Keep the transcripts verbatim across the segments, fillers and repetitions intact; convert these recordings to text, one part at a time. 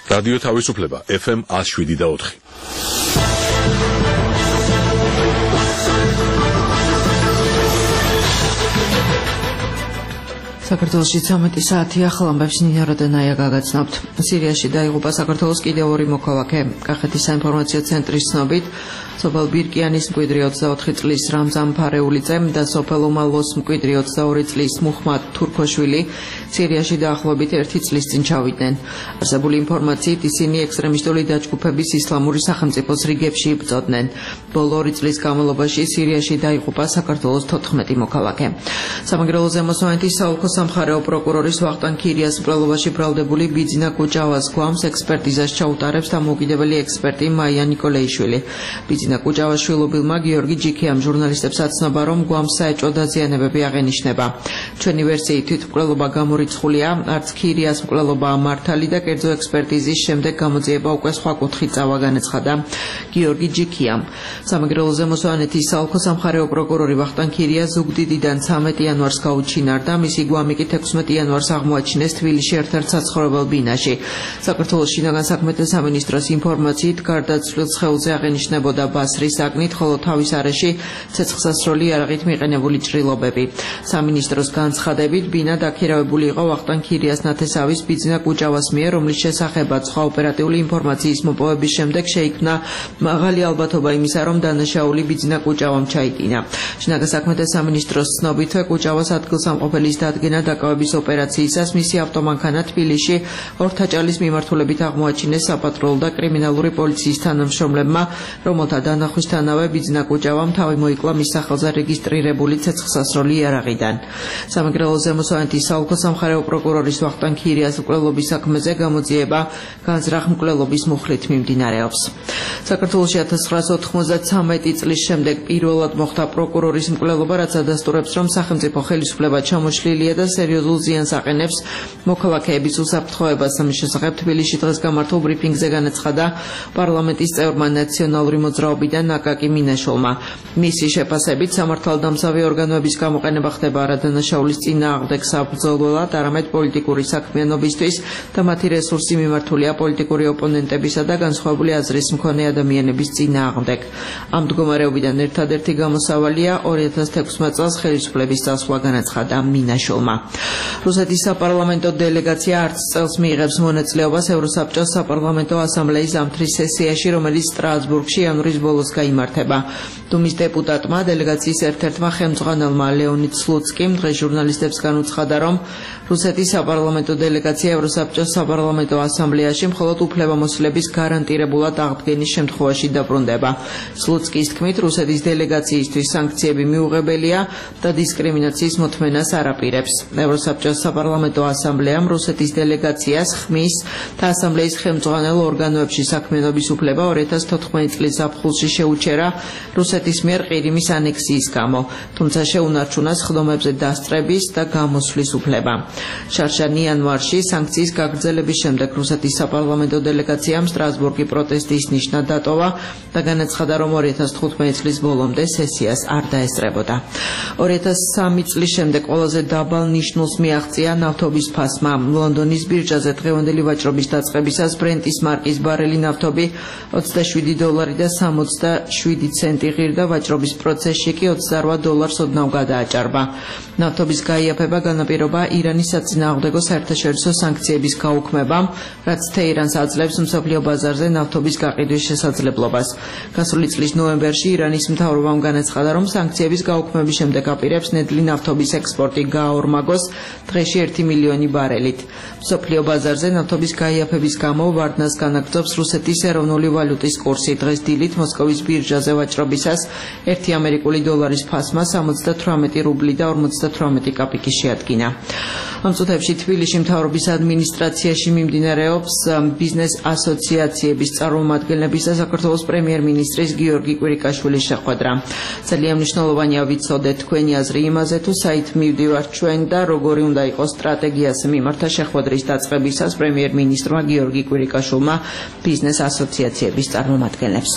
რადიო თავისუფლება ეფ ემ one oh seven და four. საქართველოში ცამეტი საათი ახალ ამბებს ნინა როდენაია გაგაცნობთ. სირიაში დაიღუპა საქართველოს კიდევ ორი მოქალაქე. კახეთის საინფორმაციო ცენტრის ცნობით, სოფელ ბირკიანის მკვიდრი ოცდაოთხი წლის რამზან ფარეულიძე და სოფელ უმალოს მკვიდრი ოცდაორი წლის მუხმად თურქოშვილი სირიაში დაახლოებით ერთი წლის წინ ჩავიდნენ. არსებული ინფორმაციით ისინი ექსტრემისტული დაჯგუფების ისლამური სახელმწიფოს რიგებში იბრძოდნენ. ბოლო ორი წლის განმავლობაში სირიაში დაიღუპა საქართველოს თოთხმეტი მოქალაქე. სამაგრელო ზემოსვანეთის საოლქო სამხარეო პროკურორის ვახტანგ ქირიას მკვლელობაში ბრალდებული ბიძინა კუჭავას გვამს ექსპერტიზას ჩაუტარებს დამოუკიდებელი ექსპერტი მაია ნიკოლეიშვილი. ბიძინა კუჭავას შვილობილმა გიორგი ჯიქიამ ჟურნალისტებს აცნობა, რომ გვამს საეჭვო დაზიანებები აღენიშნება. ჩვენი ვერსიით თვითმკვლელობა გამორიცხულია, არც ქირიას მკვლელობაა მართალი და კერძო ექსპერტიზის შემდეგ გამოძიება უკვე სხვა კუთხით წავა, განაცხადა გიორგი ჯიქიამ. სამეგრელო ზემოსვანეთის საოლქო სამხარეო პროკურორი ვახტანგ ქირია ზუგდიდიდან ცამეტი იანვარს გაუჩინარდა, მისი გვამი კი თექვსმეტი იანვარს აღმოაჩინეს თბილისში ერთ-ერთ საცხოვრებელ ბინაში. საქართველოს შინაგან საქმეთა სამინისტროს ინფორმაციით, გარდაცვლილ სხეულზე აღენიშნებოდა ბასრის აგნით, ხოლო თავის არეში ცეცხლსასროლი იარაღით მიყენებული ჭრილობები. სამინისტროს განცხადებით, ბინა დაქირავებული იყო ვახტანგ ქირიას ნათესავის ბიძინა კუჭავას მიერ, რომლის შესახებაც სხვა ოპერატიული ინფორმაციის მოპოვების შემდეგ შეიქმნა მაღალი ალბათობა იმისა, რომ დანაშაული ბიძინა კუჭავამ ჩაიტინა. შინაგან საქმეთა სამინისტროს ცნობითვე კუჭავას ადგილსამყოფელის დადგენა დაკავების ოპერაციისას მისი ავტომანქანა თბილისში ორთაჭალის მიმართულებით აღმოაჩინეს საპატრულო და კრიმინალური პოლიციის თანამშრომლებმა, რომელთა დანახვისთანავე ბიძინა კუჭავამ თავი მოიკლა მის სახელზე რეგისტრირებული ცეცხლსასროლი იარაღიდან. სამეგრელო ზემოსვანეთის საოლქო სამხარეო პროკურორის ვახტანგ ქირიას მკვლელობის საქმეზე გამოძიება განზრახ მკვლელობის მუხლით მიმდინარეობს. საქართველოში ათას ცხრაას ოთხმოცდათვრამეტი წლის შემდეგ პირველად მოხდა პროკურორის მკვლელობა, რაც ადასტურებს, რომ სახელმწიფო ხელისუფლება ჩამოშლილია და სერიოზულ ზიანს აყენებს მოქალაქეების უსაფრთხოებას. ამის შესახებ თბილისში დღეს გამართულ ბრიფინგზე განაცხადა პარლამენტის წევრმა ნაციონალური მოძრაობიდან აკაკი მინაშვილმა. მისი შეფასებით, სამართალდამცავი ორგანოების გამოყენება ხდება არა დანაშაულის წინააღმდეგ საბრძოლველად, არამედ პოლიტიკური საქმიანობისთვის და მათი რესურსი მიმართულია პოლიტიკური ოპონენტებისა და განსხვავებული აზრის მქონე ადამიანების წინააღმდეგ. ამ მდგომარეობიდან ერთადერთი გამოსავალია ორი ათას თექვსმეტ წელს ხელისუფლების წასვლა, განაცხადა მინაშვილმა. რუსეთის საპარლამენტო დელეგაცია არც წელს მიიღებს მონაწილეობას ევროსაბჭოს საპარლამენტო ასამბლეის ზამთრის სესიაში, რომელიც სტრასბურგში იანვრის ბოლოს გაიმართება. დუმის დეპუტატმა, დელეგაციის ერთ-ერთმა ხელმძღვანელმა ლეონიდ სლუცკიმ დღეს ჟურნალისტებს განუცხადა, რომ რუსეთის საპარლამენტო დელეგაცია ევროსაბჭოს საპარლამენტო ასამბლეაში მხოლოდ უფლებამოსილების გარანტირებულად აღდგენის შემთხვევაში დაბრუნდება. სლუცკის თქმით, რუსეთის დელეგაციისთვის სანქციები მიუღებელია და დისკრიმინაციის მოთმენას არ აპირებს. ევროსაბჭოს საპარლამენტო ასამბლეამ რუსეთის დელეგაციას ხმის და ასამბლეის ხელმძღვანელ ორგანოებში საქმიანობის უფლება ორი ათას თოთხმეტი წლის ზაფხულში შეუჩერა რუსეთის მიერ ყირიმის ანექსიის გამო, თუმცა შეუნარჩუნა სხდომებზე დასწრების და გამოსვლის უფლება. შარშან იანვარში სანქციის გაგრძელების შემდეგ რუსეთის საპარლამენტო დელეგაციამ სტრასბურგი პროტესტის ნიშნად დატოვა და განაცხადა, რომ ორი ათას თხუთმეტი წლის ბოლომდე სესიას არ დაესწრებოდა. ორი ათას სამი წლის შემდეგ ყველაზე დაბალ ნიშნულს მიაღწია ნავთობის ფასმა. ლონდონის ბირჟაზე დღევანდელი ვაჭრობის დაწყებისას ბრენტის მარკის ბარელი ნავთობი ოცდაშვიდი დოლარი და სამოცდაშვიდი ცენტი ღირდა, ვაჭრობის პროცესში კი ოცდარვა დოლარს ოდნავ გადააჭარბა. ნავთობის გაიაფება განაპირობა ირანის საწინააღმდეგო საერთაშორისო სანქციების გაუქმებამ, რაც თეირანს აძლევს მსოფლიო ბაზარზე ნავთობის გაყიდვის შესაძლებლობას. გასული წლის ნოემბერში ირანის მთავრობამ განაცხადა, რომ სანქციების გაუქმების შემდეგ აპირებს ნედლი ნავთობის ექსპორტი გააორმაგოს დღეში ერთი მილიონი ბარელით. მსოფლიო ბაზარზე ნავთობის გაიაფების გამო ვარდნას განაგრძობს რუსეთის ეროვნული ვალუტის კურსი. დღეს დილით მოსკოვის ბირჟაზე ვაჭრობისას ერთი ამერიკული დოლარის ფასმა სამოცდათვრამეტი რუბლი და ორმოცდათვრამეტი კაპიკი შეადგინა. ამ წუთებში თბილისში მთავრობის ადმინისტრაციაში მიმდინარეობს ბიზნეს ასოციაციების წარმომადგენლების და საქართველოს პრემიერ-მინისტრის გიორგი კვირიკაშვილის შეხვედრა. ძალიან მნიშვნელოვანია ვიცოდეთ თქვენი აზრი იმაზე, თუ საით მივდივართ ჩვენ და როგორი უნდა იყოს სტრატეგიას მიმართა შეხვედრის დაწყებისას პრემიერ-მინისტრმა გიორგი კვირიკაშვილმა ბიზნეს ასოციაციების წარმომადგენლებს.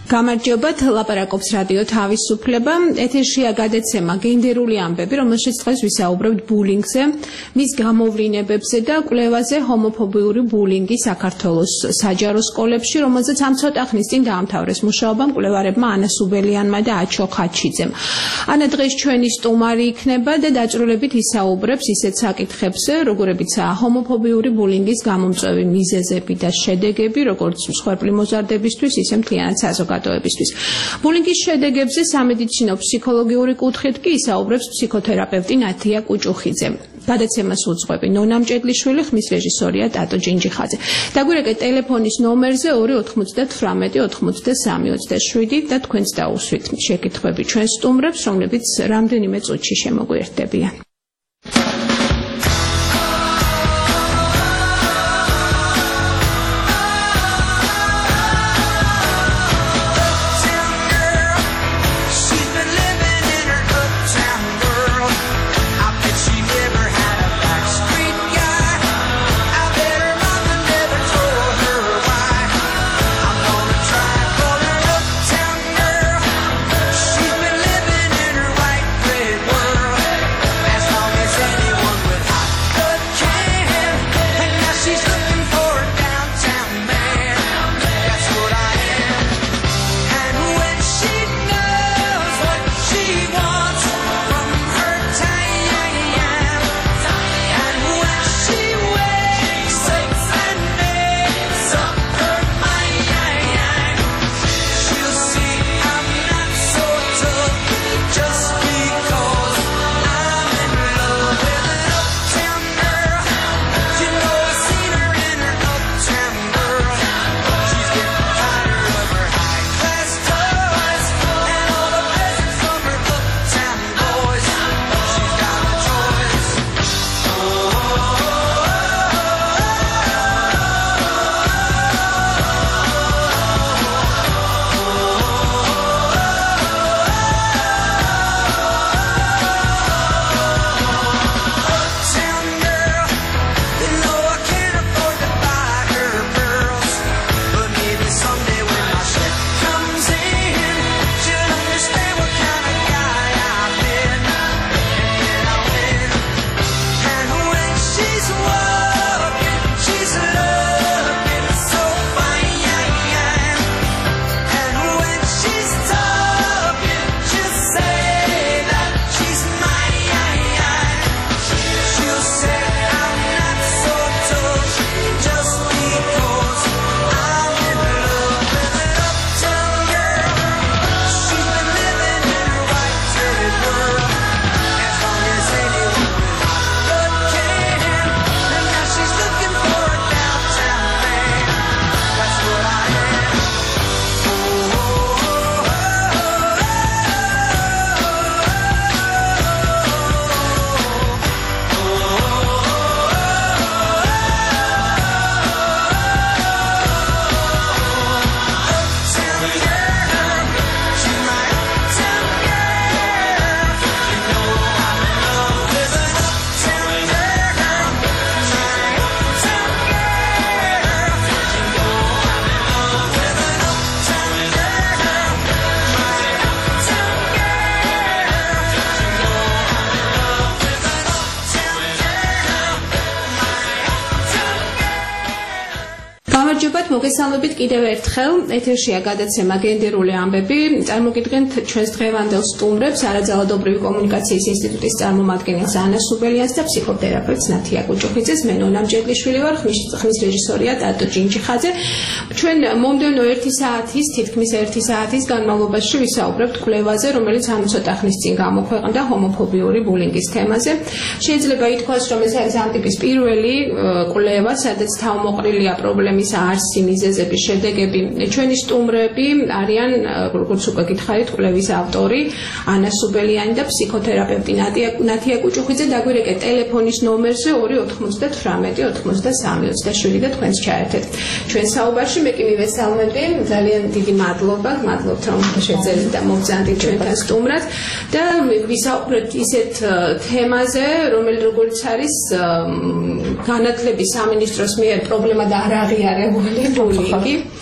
გამარჯობათ, ლაპარაკობს რადიო თავისუფლება. ეთერშია გადაცემა გენდერული ამბები, რომელშიც დღეს ვისაუბრებთ ბულინგზე, მის გამოვლინებებზე და კვლევაზე ჰომოფობიური ბულინგი საქართველოს საჯარო სკოლებში, რომელზეც ამ ცოტა ხნის წინ დაამთავრეს მუშაობა მკვლევარებმა ანა სუბელიანმა და აჩო ხაჩიძემ. ანა დღეს ჩვენი სტუმარი იქნება და დაწვრილებით ისაუბრებს ისეთ საკითხებზე, როგორებიცაა ჰომოფობიური ბულინგის გამომწვევი მიზეზები და შედეგები, როგორც მსხვერპლი მოზარდებისთვის, ისე მთლიანად საზოგადოებისთვის. ბულინგის შედეგებზე სამედიცინო ფსიქოლოგიური კუთხით კი ისაუბრებს ფსიქოთერაპევტი ნათია კუჭუხიძე. გადაცემას უძღვები ნონა მჭედლიშვილი, ხმის რეჟისორია ტატო ჯინჯიხაძე. დაგვირეკეთ ტელეფონის ნომერზე ორი ოთხმოცდათვრამეტი ოცდასამი ოცდაშვიდი და თქვენც დაუსვით შეკითხვები ჩვენ სტუმრებს, რომლებიც რამდენიმე წუთში შემოგვიერთდებიან. მოგესალმებით კიდევ ერთხელ ეთერშია გადაცემა გენდერული ამბები. წარმოგიდგენთ ჩვენს დღევანდელ სტუმრებს, არაძალადობრივი კომუნიკაციის ინსტიტუტის წარმომადგენელს ანა სუბელიანს და ფსიქოთერაპევტს ნათია კუჭუხიძეს. მე ნონა მჭედლიშვილი ვარ, ხმის რეჟისორია ტატო ჯინჯიხაძე. ჩვენ მომდევნო ერთი საათის, თითქმის ერთი საათის განმავლობაში ვისაუბრებთ კვლევაზე, რომელიც ამ ცოტა ხნის წინ გამოქვეყნდა ჰომოფობიური ბულინგის თემაზე. შეიძლება ითქვას, რომ ეს არის ამ ტიპის პირველი კვლევა, სადაც თავმოყრილია პრობლემის არსი, მიზეზები, შედეგები. ჩვენი სტუმრები არიან, როგორც უკვე გითხარით, კვლევის ავტორი ანა სუბელიანი და ფსიქოთერაპევტი ნათია კუჭუხიძე. დაგვირეკეთ ტელეფონის ნომერზე ორი ოთხმოცდათვრამეტი ოცდასამი ოცდაშვიდი და თქვენს ჩაერთეთ ჩვენ საუბარში. მე კი მივესალმები, ძალიან დიდი მადლობა, მადლობთ რომ შეძლებთ და მოგზავნით ჩვენთან სტუმრად და ვისაუბრებთ ისეთ თემაზე, რომელიც როგორც არის განათლების სამინისტროს მიერ პრობლემა და არ აღიარებული ბულინგი.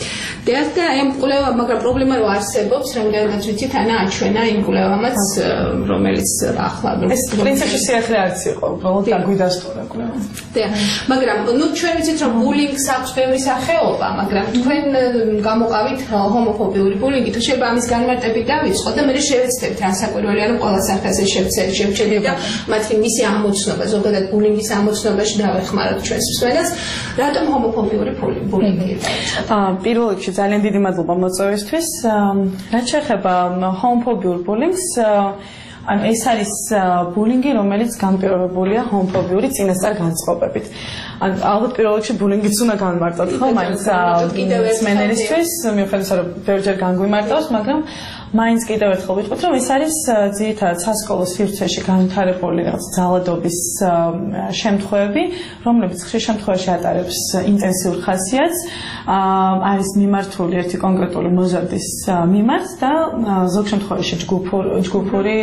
დიახ და აი ამ კვლევა, მაგრამ პრობლემა რო არსებობს, რამდენადაც ვიცით, ანა აჩვენა იმ კვლევამაც, რომელიც ახლა ეს პრინციპში სიახლე არც იყო, უბრალოდ დაგვიდასტურა კვლევა. დიახ, მაგრამ ნუ ჩვენ ვიცით, რომ ბულინგს აქვს ბევრი სახეობა, მაგრამ თქვენ გამოყავით ჰომოფობიური ბულინგი, თუ შეიძლება ამის განმარტებით დავიწყოთ და მე შევეცდებით რა საკვირველია, რომ ყველა სახეზე შევჩერდით და მათი მისი ამოცნობა, ზოგადად ბულინგის ამოცნობაში დავეხმაროთ ჩვენს მსმენელს, რატომ ჰომოფობიური ბულინგი? აა პირველ რიგში ძალიან დიდი მადლობა მოწვევისთვის. რაც შეეხება ჰომოფობიურ ბულინგს, ან ეს არის ბულინგი, რომელიც განპირობებულია ჰომოფობიური წინასწარ განწყობებით. ან ალბათ პირველ რიგში ბულინგიც უნდა განმარტოთ, ხო, მაინც მსმენელისთვის, მიუხედავად რომ ბევრჯერ განგვიმარტავს, მაგრამ მაინც კიდევ ერთხელ ვიტყვით, რომ ეს არის ძირითადად სასკოლო სივრცეში განვითარებული რაღაც ძალადობის შემთხვევები, რომლებიც ხშირ შემთხვევაში ატარებს ინტენსიურ ხასიათს, არის მიმართული ერთი კონკრეტული მოზარდის მიმართ და ზოგ შემთხვევაში ჯგუფური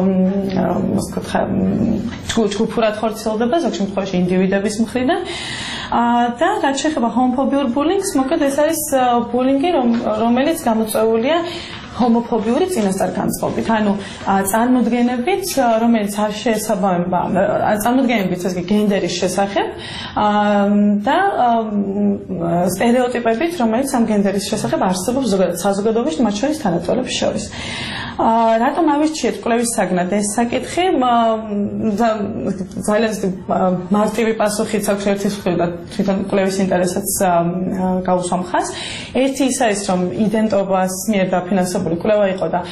ჯგუფურად ხორციელდება, ზოგ შემთხვევაში ინდივიდების მხრიდან. და რაც შეეხება ჰომოფობიურ ბულინგს, მოკლედ ეს არის ბულინგი, რომელიც გამოწვეულია ჰომოფობიური წინასწარ განწყობით, ანუ წარმოდგენებით, რომელიც არ შეესაბამება, წარმოდგენებით ესე იგი გენდერის შესახებ და სტერეოტიპებით, რომელიც ამ გენდერის შესახებ არსებობს ზოგადად საზოგადოებაში, მათ შორის თანატოლებს შორის. რატომ ავირჩიეთ კვლევის საგნად ეს საკითხი? ძალიან მარტივი პასუხიც აქვს ერთის მხრიდან, თვითონ კვლევის ინტერესაც გაუსვამ ხაზს. ერთი ის არის, რომ იდენტობას მიერ დაფინანსებული კვლევა იყო და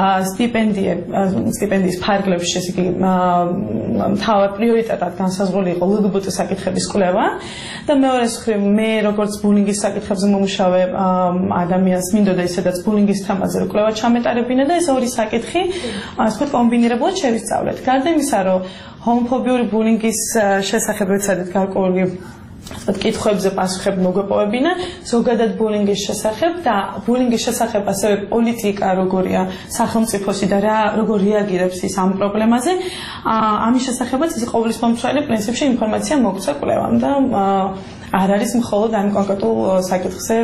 სტიპენდიის ფარგლებში, ესე იგი, მთავარ პრიორიტეტად განსაზღვრული იყო ლგბტ საკითხების კვლევა და მეორეს მხრივ მე როგორც ბულინგის საკითხებზე მომუშავე ადამიანს მინდოდა ისედაც ბულინგის თემაზე კვლევა ჩამეტარებინა და ეს ორი საკითხი, ასე ვთქვათ, კომბინირებულად შევისწავლეთ. გარდა იმისა, რომ ჰომოფობიური ბულინგის შესახებ ეცადეთ გარკვეული კითხვებზე პასუხები მოგვეპოვებინა, ზოგადად ბულინგის შესახებ და ბულინგის შესახებ ასევე პოლიტიკა როგორია სახელმწიფოსი და რა როგორ რეაგირებს ის ამ პრობლემაზე. ამის შესახებაც ის ყოვლის მომცველი პრინციპში ინფორმაცია მოგცა კვლევამ და არ არის მხოლოდ ამ კონკრეტულ საკითხზე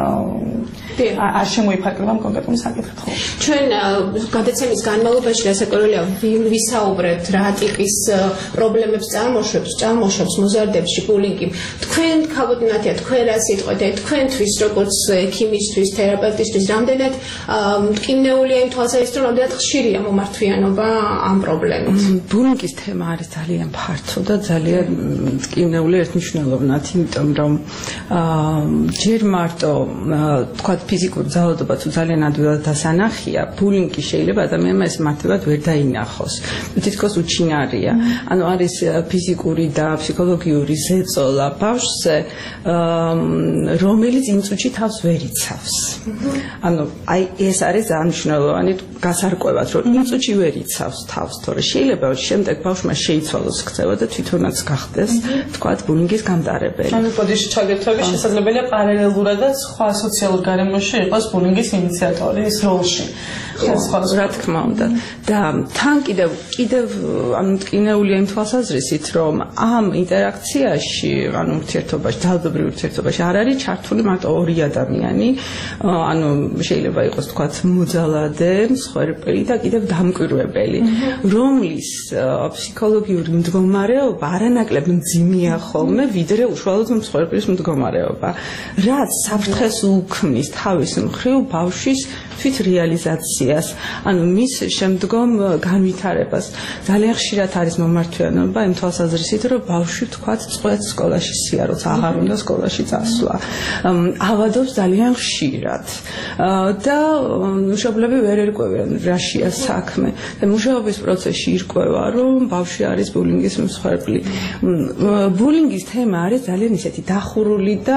არ შემოიფარგლება ამ კონკრეტულ საკითხით. ჩვენ გადაცემის განმავლობაში რასაკვირველია ვისაუბრებთ რა ტიპის პრობლემებს წარმოშვებს წარმოშვებს მოზარდებში ბულინგი. თქვენ ქაბოდნათია, თქვენ რა სიტყვით, თქვენთვის როგორც ექიმისთვის, თერაპევტისთვის, რამდენად მტკივნეულია იმ თვალსაზრისით, რომ რამდენად ხშირია მომართვიანობა ამ პრობლემით? ბულინგის თემა არის ძალიან ფართო და ძალიან მტკივნეული ერთმნიშვნელოვნად, იმიტომ რომ ჯერ მარტო თქვა ფიზიკური ძალადობა თუ ძალიან ადვილად დასანახია, ბულინგი შეიძლება ადამიანმა ეს მართლად ვერ დაინახოს. თითქოს უჩინარია. ანუ არის ფიზიკური და ფსიქოლოგიური ზეწოლა ბავშვზე, რომელიც იმ წუთში თავს ვერ იცავს. ანუ აი ეს არის ძალიან მნიშვნელოვანი გასარკვევად, რომ იმ წუთში ვერ იცავს თავს, თორე შეიძლება შემდეგ ბავშვმა შეიცვალოს ქცევა და თვითონაც გახდეს, თქვა ბულინგის გამტარებელი. ანუ ბოდიში ჩაგერთვები შესაძლებელია პარალელურადაც სხვა სოციალურ გარემოში იყოს ბულინგის ინიციატორის როლში. რა თქმა უნდა. და თან კიდევ კიდევ ანუ მტკივნეულია იმ თვალსაზრისით, რომ ამ ინტერაქციაში, ანუ ურთიერთობაში, ძალადობრივ ურთიერთობაში არ არის ჩართული მარტო ორი ადამიანი, ანუ შეიძლება იყოს თქვა მოძალადე, მსხვერპლი და კიდევ დამკვირვებელი, რომლის ფსიქოლოგიური მდგომარეობა არანაკლებ მძიმეა ხოლმე, ვიდრე უშუალოდ მსხვერპლის მდგომარეობა, რაც საფრთხეს უქმნის თავის მხრივ ბავშვის თვით რეალიზაციას, ანუ მის შემდგომ განვითარებას. ძალიან ხშირად არის მომართვიანობა იმ თვალსაზრისით, რომ ბავშვი თქვათ წყვეტ სკოლაში სიარულს, აღარ უნდა სკოლაში წასვლა. ავადობს ძალიან ხშირად და მშობლები ვერ ერკვევიან რაშია საქმე. და მუშაობის პროცესში ირკვევა, რომ ბავშვი არის ბულინგის მსხვერპლი. ბულინგის თემა არის ძალიან ისეთი დახურული და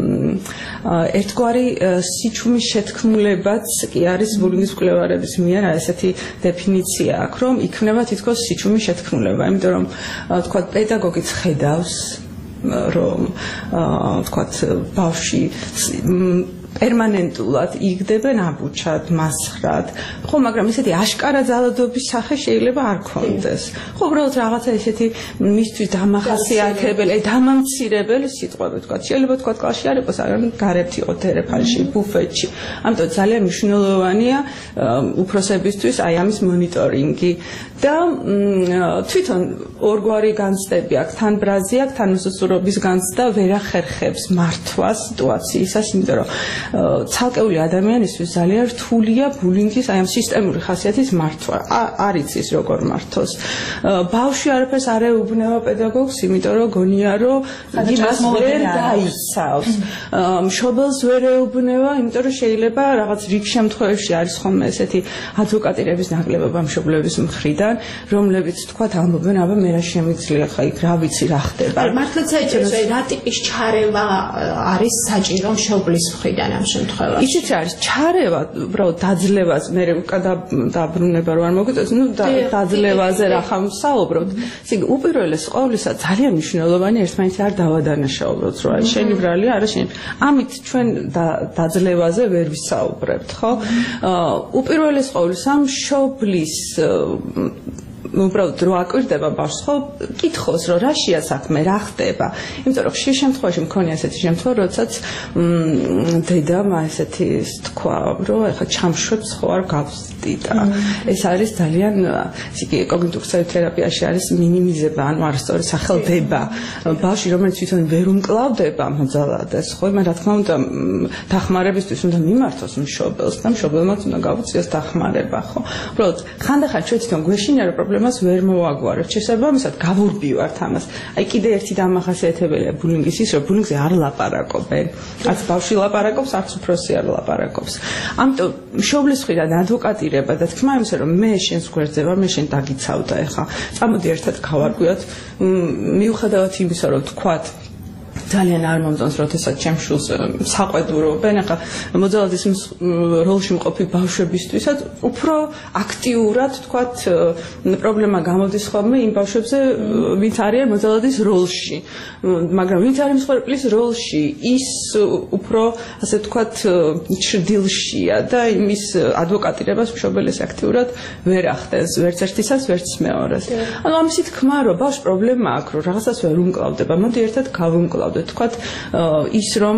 ერთგვარი სიჩუმის შეთქმულებაც კი არის ბულინგის მკვლევარების მიერ ესეთი დეფინიცია აქვს, რომ იქნება თითქოს სიჩუმის შეთქმულება, იმიტომ რომ თქვა პედაგოგიც ხედავს, რომ თქვა ბავშვი პერმანენტულად იგდებენ აბუჩად, მასხრად. ხო, მაგრამ ესეთი აშკარა ძალადობის სახე შეიძლება არ ქონდეს. ხო, უბრალოდ რაღაცა ესეთი მისთვის დამახასიათებელი, დამამცირებელი სიტყვები თქვა. შეიძლება თქვა კლასში არ იყოს, მაგრამ გარეთ იყო თერეფანში, ბუფეტში. ამიტომ ძალიან მნიშვნელოვანია უფროსებისთვის აი ამის მონიტორინგი და თვითონ ორგვარი განცდები აქვს, თან ბრაზი აქვს, თან უსასრულობის განცდა ვერ ახერხებს მართვას სიტუაციისას, იმიტომ რომ ცალკეული ადამიანისთვის ძალიან რთულია ბულინგის აი ამ სისტემური ხასიათის მართვა. არ იცის როგორ მართოს. ბავშვი არაფერს არ ეუბნება პედაგოგს, იმიტომ რომ გონია რომ იმას ვერ დაიცავს. მშობელს ვერ ეუბნება, იმიტომ რომ შეიძლება რაღაც რიგ შემთხვევებში არის ხოლმე ესეთი ადვოკატირების ნაკლებობა მშობლების მხრიდან, რომლებიც თქვათ ამბობენ, აბა მე რა შემიძლია ხა იქ რა ვიცი რა ხდება. მართლაც საჭიროა რა ტიპის ჩარევა არის საჭირო მშობლის მხრიდან ამ შემთხვევაში. ისიც არის ჩარევა, უბრალოდ დაძლევას მე დაბრუნება რომ არ მოგვიწევს, ნუ დაძლევაზე რა ხამ საუბრობთ. ისე უპირველეს ყოვლისა ძალიან მნიშვნელოვანი ერთმანეთს არ დავადანაშაულოთ, რომ აი შენი ბრალი არა შენი. ამით ჩვენ დაძლევაზე ვერ ვისაუბრებთ, ხო? უპირველეს ყოვლისა მშობლის უბრალოდ რო აკვირდება ბავშვს, ხო, კითხოს რომ რაშია საქმე, რა ხდება. იმიტომ რომ ხშირ შემთხვევაში მქონია ესეთი შემთხვევა, როდესაც დედამ ესეთი თქვა, რომ ეხლა ჩამშვებს ხო არ გავსდი და ეს არის ძალიან ისე კოგნიტიურ თერაპიაში არის მინიმიზება, ანუ არასწორი სახელდება. ბავშვი რომელიც თვითონ ვერ უმკლავდება მოძალადეს, ხო, მაგრამ რა თქმა უნდა დახმარებისთვის უნდა მიმართოს მშობელს და მშობელმაც უნდა გავუწიოს დახმარება, ხო. უბრალოდ ხანდახან ჩვენ თვითონ გვეშინია რომ პრობლემას ვერ მოვაგვარებთ. შესაბამისად გავურბივართ ამას. აი კიდე ერთი დამახასიათებელია ბულინგის ის, რომ ბულინგზე არ ლაპარაკობენ. არც ბავშვი ლაპარაკობს, არც უფროსი არ ლაპარაკობს. ამიტომ მშობლის მხრიდან ადვოკატირება და თქმა იმისა, რომ მე შენს გვერდზე ვარ, მე შენ დაგიცავდა ეხა. წამოდი ერთად გავარკვიოთ, მიუხედავად იმისა, რომ თქვათ ძალიან არ მომწონს, როდესაც ჩემს შულს საყვედურობენ, ახლა მოძალადის როლში მყოფი ბავშვებისთვისაც უფრო აქტიურად, თქვათ, პრობლემა გამოდის ხოლმე იმ ბავშვებზე, ვინც არიან მოძალადის როლში. მაგრამ ვინც არის მსხვერპლის როლში, ის უფრო, ასე ვთქვათ, ჩრდილშია და იმის ადვოკატირებას მშობელის აქტიურად ვერ ახდენს, ვერც ერთისას, ვერც მეორეს. ანუ ამისი თქმა, რომ ბავშვს პრობლემა აქვს, რომ რაღაცას ვერ უმკლავდება, მოდი ერთად გავუმკლავდეთ. თქვათ ის რომ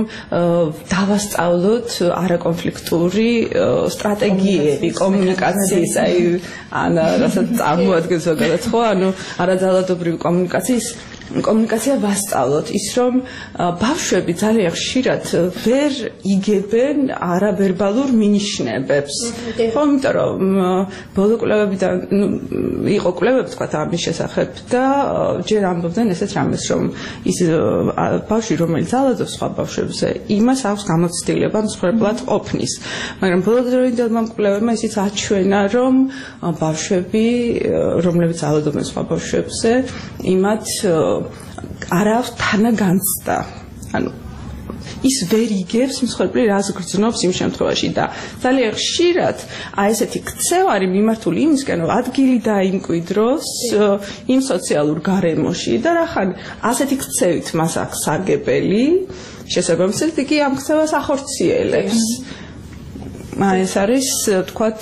დავასწავლოთ არაკონფლიქტური სტრატეგიები კომუნიკაციის აი ან რასაც წარმოადგენს ზოგადად ხო ანუ არაძალადობრივი კომუნიკაციის კომუნიკაცია ვასწავლოთ ის რომ ბავშვები ძალიან ხშირად ვერ იგებენ არავერბალურ მინიშნებებს ხო იმიტომ რომ ბოლო კვლევებიდან იყო კვლევები თქვა ამის შესახებ და ჯერ ამბობდნენ ესეც რამეს რომ ის ბავშვი რომელიც ძალადობს სხვა ბავშვებზე იმას აქვს გამოცდილება მსხვერპლად ყოფნის მაგრამ ბოლო დროინდელმა კვლევებმა ისიც აჩვენა რომ ბავშვები რომლებიც ძალადობენ სხვა ბავშვებზე იმათ არ აქვს თანაგანცდა ანუ ის ვერ იგებს მსხვერპლი რას გრძნობს იმ შემთხვევაში და ძალიან ხშირად აი ესეთი ქცევარი მიმართული იმისკენ რომ ადგილი დაიმკვიდროს იმ სოციალურ გარემოში და რახან ასეთი ქცევით მას აქვს სარგებელი შესაბამისად იგი ამ ქცევას ახორციელებს აი ეს არის თქვათ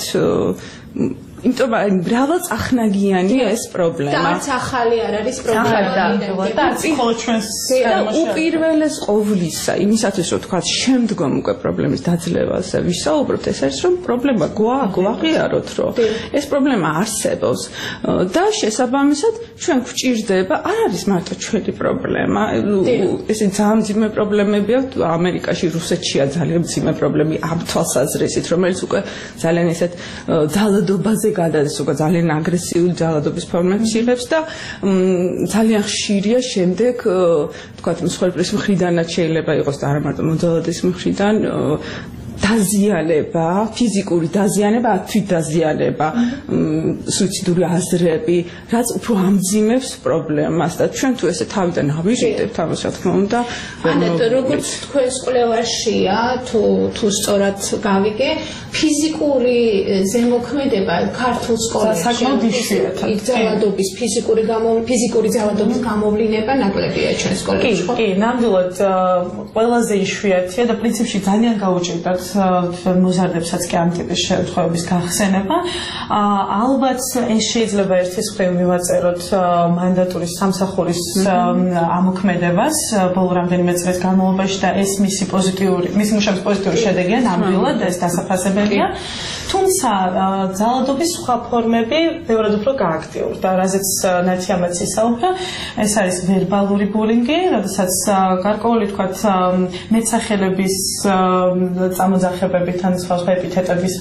იმიტომ რომ მრავალწახნაგიანია ეს პრობლემა. და არც ახალი არ არის პრობლემა. და არც მხოლოდ ჩვენს უპირველეს ყოვლისა, იმისათვის რომ თქვა შემდგომ უკვე პრობლემის დაძლევაზე ვისაუბროთ, ეს არის რომ პრობლემა გვაღიაროთ, რომ ეს პრობლემა არსებობს და შესაბამისად ჩვენ გვჭირდება, არ არის მარტო ჩვენი პრობლემა, ესე ძალიან მძიმე პრობლემები აქვს ამერიკაში, რუსეთშია ძალიან მძიმე პრობლემი ამ თვალსაზრისით, რომელიც უკვე ძალიან ესეთ ძალადობაზე გადადის უკვე ძალიან აგრესიული ძალადობის ფორმებს იღებს და ძალიან ხშირია შემდეგ თქვათ მსხვერპლის მხრიდანაც შეიძლება იყოს და არა მარტო მოძალადის მხრიდან დაზიანება, ფიზიკური დაზიანება, თვითდაზიანება, სუიციდური აზრები, რაც უფრო ამძიმებს პრობლემას და ჩვენ თუ ესე თავიდან ავიჟიდებთ ამას, რა თქმა უნდა, ანეტო, როგორც თქვენს კვლევაშია, თუ თუ სწორად გავიგე, ფიზიკური ზემოქმედება ქართულ სკოლებში, იქ ძალადობის ფიზიკური ფიზიკური ძალადობის გამოვლინება ნაკლებია ჩვენს სკოლებში. კი, კი, ნამდვილად ყველაზე იშვიათია და პრინციპში ძალიან გაუჭირდათ მოზარდებსაც კი ამ ტიპის შემთხვევების გახსენება. ალბათ ეს შეიძლება ერთის მხრივ მივაწეროთ მანდატური სამსახურის ამოქმედებას ბოლო რამდენიმე წლის განმავლობაში და ეს მისი პოზიტიური, მისი მუშაობის პოზიტიური შედეგია ნამდვილად და ეს დასაფასებელია. თუმცა ძალადობის სხვა ფორმები ბევრად უფრო გააქტიურდა, რაზეც ნათი ამაც ისაუბრა, ეს არის ვერბალური ბულინგი, როდესაც გარკვეული თქვათ მეტსახელების წამოძახებებით ან სხვა სხვა ეპითეტების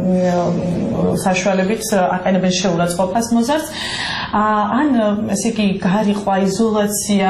საშუალებით აყენებენ შეურაცხყოფას მოზარდს, ან ესე იგი გარიყვა, იზოლაცია,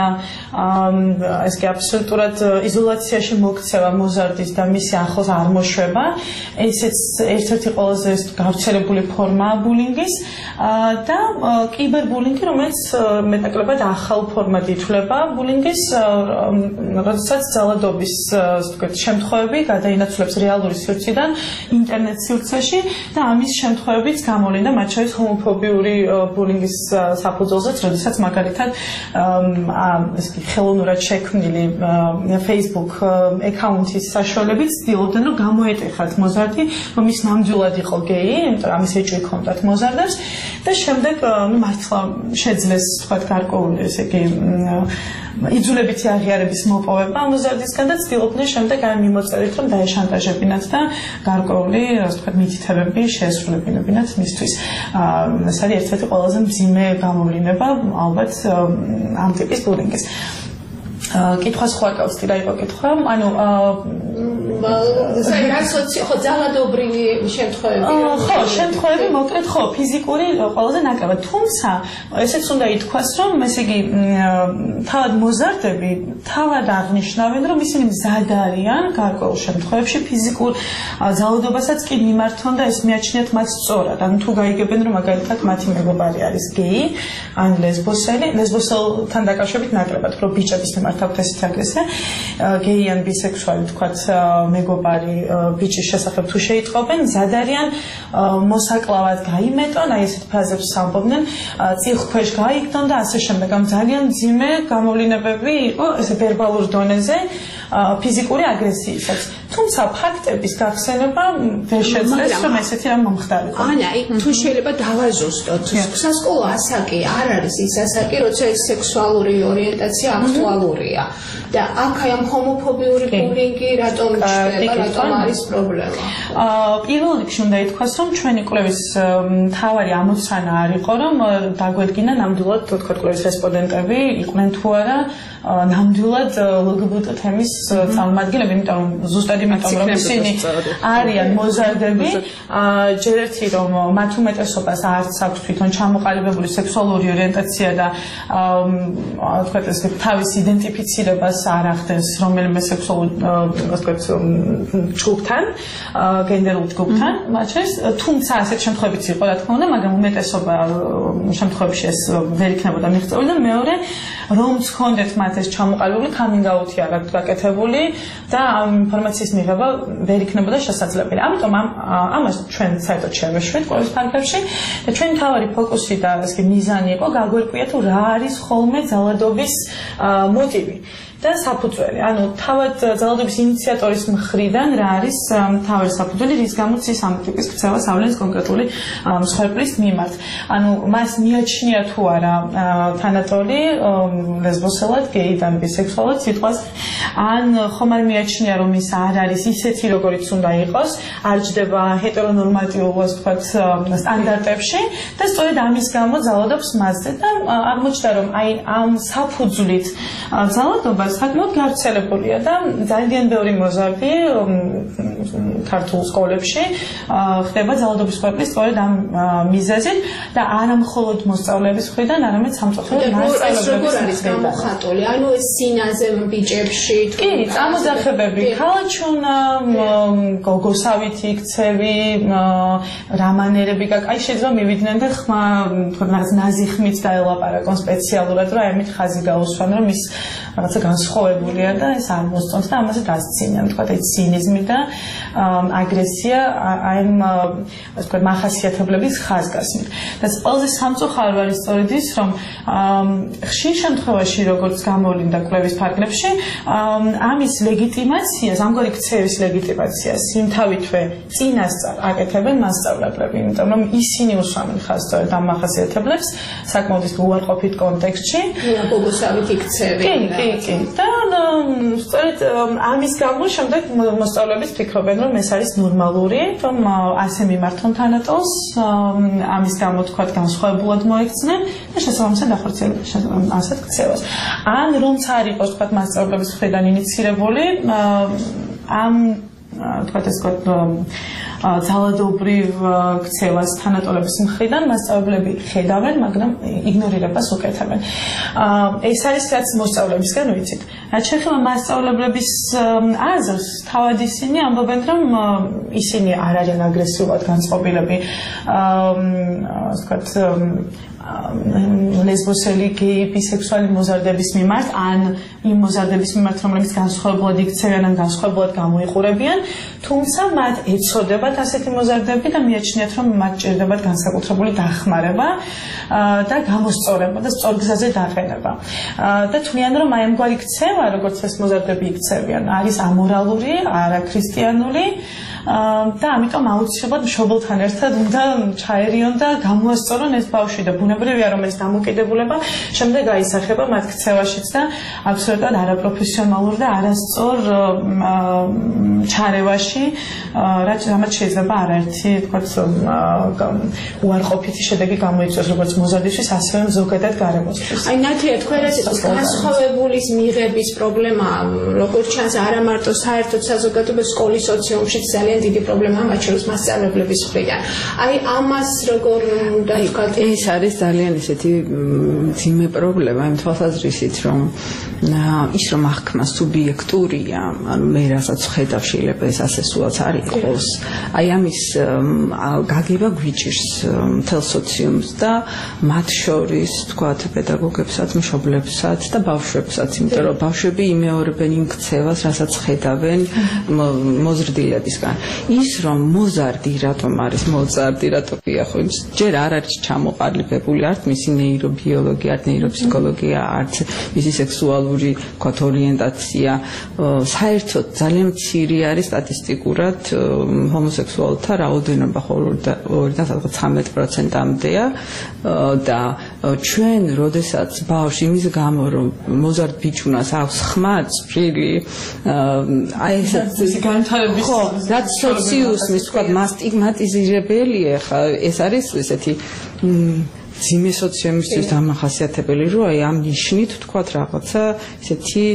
ეს კი აბსოლუტურად იზოლაციაში მოქცევა მოზარდის და მისი ახლოს არ მოშვება, ესეც ერთ-ერთი ყველაზე გავრცელებული ფორმაა ბულინგის და კიბერბულინგი, რომელიც მეტნაკლებად ახალ ფორმად ითვლება ბულინგის, როდესაც ძალადობის შემთხვევები გადაინაცვლებს რეალური სივრციდან ინტერნეტ სივრცეში და ამის შემთხვევებიც გამოვლინდა, მათ შორის ჰომოფობიური ბულინგის საფუძველზეც, როდესაც მაგალითად ეს კი ხელოვნურად შექმნილი Facebook აკაუნტის საშუალებით ცდილობდნენ, რომ გამოეტეხათ მოზარდი, რომ ის ნამდვილად იყო გეი, იმიტომ რომ ამის ეჭვი ჰქონდათ მოზარდებს და შემდეგ ნუ მართლა შეძლეს თქვათ გარკვეული ესე იგი იძულებითი აღიარების მოპოვება მოზარდისგან და ცდილობდნენ შემდეგ ამ მიმოწერით რომ დაეშანტაჟებინათ და გარკვეული ასე ვთქვათ მითითებები შეესრულებინებინათ მისთვის. ეს არის ერთ-ერთი ყველაზე მძიმე გამოვლინება ალბათ ამ ტიპის ბულინგის. კითხვა სხვა არ გავხსნი რა იყო კითხვა? ანუ ხო ძალადობრივი შემთხვევები. ხო, შემთხვევები მოკლედ ხო, ფიზიკური ყველაზე ნაკლებად. თუმცა ესეც უნდა ითქვას, რომ ესე იგი თავად მოზარდები თავად აღნიშნავენ, რომ ისინი მზად არიან გარკვეულ შემთხვევებში ფიზიკურ ძალადობასაც კი მიმართონ და ეს მიაჩნიათ მათ სწორად. ანუ თუ გაიგებენ, რომ მაგალითად მათი მეგობარი არის გეი ან ლესბოსელი, ლესბოსელთან დაკავშირებით ნაკლებად, რომ ბიჭების მიმართ აქვთ ესეთი აგრესია, გეი ან ბისექსუალი თქვათ მეგობარი ბიჭის შესახებ თუ შეიტყობენ, მზად არიან მოსაკლავად გაიმეტონ, აი ესეთ ფრაზებს ამბობდნენ, წილქვეშ გაიგდონ და ასე შემდეგ. ამ ძალიან მძიმე გამოვლინებები იყო ესე ვერბალურ დონეზე ფიზიკური აგრესიისას. თუმცა ფაქტების გახსენება ვერ შეძლეს, რომ ესეთი რამ მომხდარიყო. ანა, თუ შეიძლება დავაზუსტოთ, სასკოლო ასაკი არ არის ის ასაკი, როცა ეს სექსუალური ორიენტაცია აქტუალურია. და აქ აი ამ ჰომოფობიური ბულინგი რატომ ჩნდება, რატომ არის პრობლემა? პირველ რიგში უნდა ითქვას, რომ ჩვენი კვლევის მთავარი ამოცანა არ იყო, რომ დაგვედგინა ნამდვილად თქვა კვლევის რესპონდენტები იყვნენ თუ არა ნამდვილად ლგბტ თემის წარმომადგენლები, იმიტომ რომ ზუსტად იმიტომ რომ ისინი არიან მოზარდები, ჯერ ერთი რომ მათ უმეტესობას არც აქვს თვითონ ჩამოყალიბებული სექსუალური ორიენტაცია და თქვა ეს თავის იდენტიფიცირებას არ ახდენს რომელიმე სექსუალურ ასე ჯგუფთან, გენდერულ ჯგუფთან, მათ შორის, თუმცა ასეთ შემთხვევებიც იყო, რა თქმა უნდა, მაგრამ უმეტესობა შემთხვევებში ეს ვერ იქნებოდა მიღწეული და მეორე რომც ჰქონდეთ მათ ეს ჩამოყალიბებული coming out-ი არ აქვს გაკეთებული და ამ ინფორმაციის მიღება ვერ იქნებოდა შესაძლებელი. ამიტომ ამას ჩვენ საერთოდ შევეშვით კვლევის ფარგლებში და ჩვენი მთავარი ფოკუსი და ესე მიზანი იყო გაგვერკვია თუ რა არის ხოლმე ძალადობის მოტივი და საფუძველი. ანუ თავად ძალადობის ინიციატორის მხრიდან რა არის მთავარი საფუძველი, რის გამოც ის ამ ტიპის ქცევას ავლენს კონკრეტული მსხვერპლის მიმართ. ანუ მას მიაჩნია თუ არა თანატოლი ლესბოსელად, გეიდან ბისექსუალად სიტყვას, ან ხომ არ მიაჩნია რომ ის არ არის ისეთი როგორიც უნდა იყოს, არ ჯდება ჰეტერონორმატიულ ასე ვთქვათ სტანდარტებში და სწორედ ამის გამო ძალადობს მასზე და აღმოჩნდა რომ აი ამ საფუძვლით ძალადობა საკმაოდ გავრცელებულია და ძალიან ბევრი მოზარდი ქართულ სკოლებში ხდება ძალადობის მსხვერპლის სწორედ ამ მიზეზით და არა მხოლოდ მოსწავლეების მხრიდან, არამედ სამწუხაროდ მასწავლებლების მხრიდან. გამოხატული, ანუ ეს სინაზე ბიჭებში, კი, წამოძახებები, ქალჩუნა, გოგოსავითი იქცევი, რამანერები, აი შეიძლება მივიდნენ და ხმა, თქო, რაღაც ნაზი ხმით დაელაპარაკონ სპეციალურად, რომ აი მით ხაზი გაუსვან, რომ ის რაღაცა განსხვავებულია და ეს არ მოსწონს და ამაზე დასცინიან, თქო, აი ცინიზმი და აგრესია აი ამ ასე ვთქვათ მახასიათებლების ხაზგასმით. და ყველაზე სამწუხარო არის სწორედ ის, რომ ხშირ შემთხვევაში როგორც გამოვლინდა კვლევის ფარგლებში, ამის ლეგიტიმაციას, ამგვარი ქცევის ლეგიტიმაციას იმთავითვე წინასწარ აკეთებენ მასწავლებლები, იმიტომ რომ ისინი უსვამენ ხაზს სწორედ ამ მახასიათებლებს საკმაოდ უარყოფით კონტექსტში. გოგოსავით იქცევენ. კი, კი. და სწორედ ამის გამო შემდეგ მოსწავლეები ფიქრობენ, რომ ეს არის ნორმალური, რომ ასე მიმართონ თანატოლს, ამის გამო თქვათ განსხვავებულად მოექცნენ და შესაბამისად ახორციელებენ ასეთ ქცევას. ან რომც არ იყოს თქვათ მასწავლებლების მხრიდან ინიცირებული, ამ თქვათ ეს თქვათ ძალადობრივ ქცევას თანატოლების მხრიდან მასწავლებლები ხედავენ, მაგრამ იგნორირებას უკეთებენ. ეს არის რაც მოსწავლეებისგან ვიცით. რაც შეეხება მასწავლებლების აზრს, თავად ისინი ამბობენ, რომ ისინი არ არიან აგრესიულად განწყობილები, ასე ვთქვათ, ლესბოსელი, გეი, ბისექსუალი მოზარდების მიმართ, ან იმ მოზარდების მიმართ, რომლებიც განსხვავებულად იქცევიან ან განსხვავებულად გამოიყურებიან, თუმცა მათ ეცოდებათ ასეთი მოზარდები და მიაჩნიათ, რომ მათ ჭირდებათ განსაკუთრებული დახმარება და გამოსწორება და სწორ გზაზე დაყენება. და თვლიან, რომ აი ამგვარი ქცევა, როგორც ეს მოზარდები იქცევიან, არის ამორალური, არაქრისტიანული და ამიტომ აუცილებლად მშობელთან ერთად უნდა ჩაერიონ და გამოასწორონ ეს ბავშვი და ბუნებრივია, რომ ეს დამოკიდებულება შემდეგ აისახება მათ ქცევაშიც და აბსოლუტურად არაპროფესიონალურ და არასწორ ჩარევაში, რაც რამაც შეიძლება არაერთი, თქვათ, უარყოფითი შედეგი გამოიწვიოს როგორც მოზარდისთვის, ასევე ზოგადად გარემოსთვის. აი ნათია, თქვენ რა ცოტა განსხვავებულის მიღების პრობლემა, როგორც ჩანს, არა მარტო საერთოდ საზოგადოების სკოლის სოციუმშიც ძალიან დიდი პრობლემაა, მათ შორის მასწავლებლების მხრიდან. აი ამას როგორ უნდა ვთქვათ, ეს არის ძალიან ისეთი ძიმე პრობლემა იმ თვალსაზრისით, რომ ის რომ აღქმა სუბიექტურია, ანუ მე რასაც ხედავ შეიძლება ეს ასე სულაც არ იყოს. აი ამის გაგება გვიჭირს მთელ სოციუმს და მათ შორის თქვათ პედაგოგებსაც, მშობლებსაც და ბავშვებსაც, იმიტომ რომ ბავშვები იმეორებენ იმ ქცევას, რასაც ხედავენ მოზრდილებისგან. ის რომ მოზარდი რატომ არის მოზარდი, რატომია ხო ის ჯერ არ არის ჩამოყალიბებული არც მისი ნეირობიოლოგია, არც ნეიროფსიქოლოგია, არც მისი სექსუალური თქვათ ორიენტაცია. საერთოდ ძალიან მცირე არის სტატისტიკურად ჰომოსექსუალთა რაოდენობა, ხოლო ორიდან ცხრამეტ პროცენტამდეა და ჩვენ როდესაც ბავშვი იმის გამო რომ მოზარდ ბიჭუნას აქვს ხმა, წვრილი, აი ეს განთავების ხო, რაც სოციუმის თქვათ მასტიგმატიზირებელია, ხა ეს არის ესეთი ძიმე სოციუმისთვის დამახასიათებელი, რომ აი ამ ნიშნით თქვათ რაღაცა ესეთი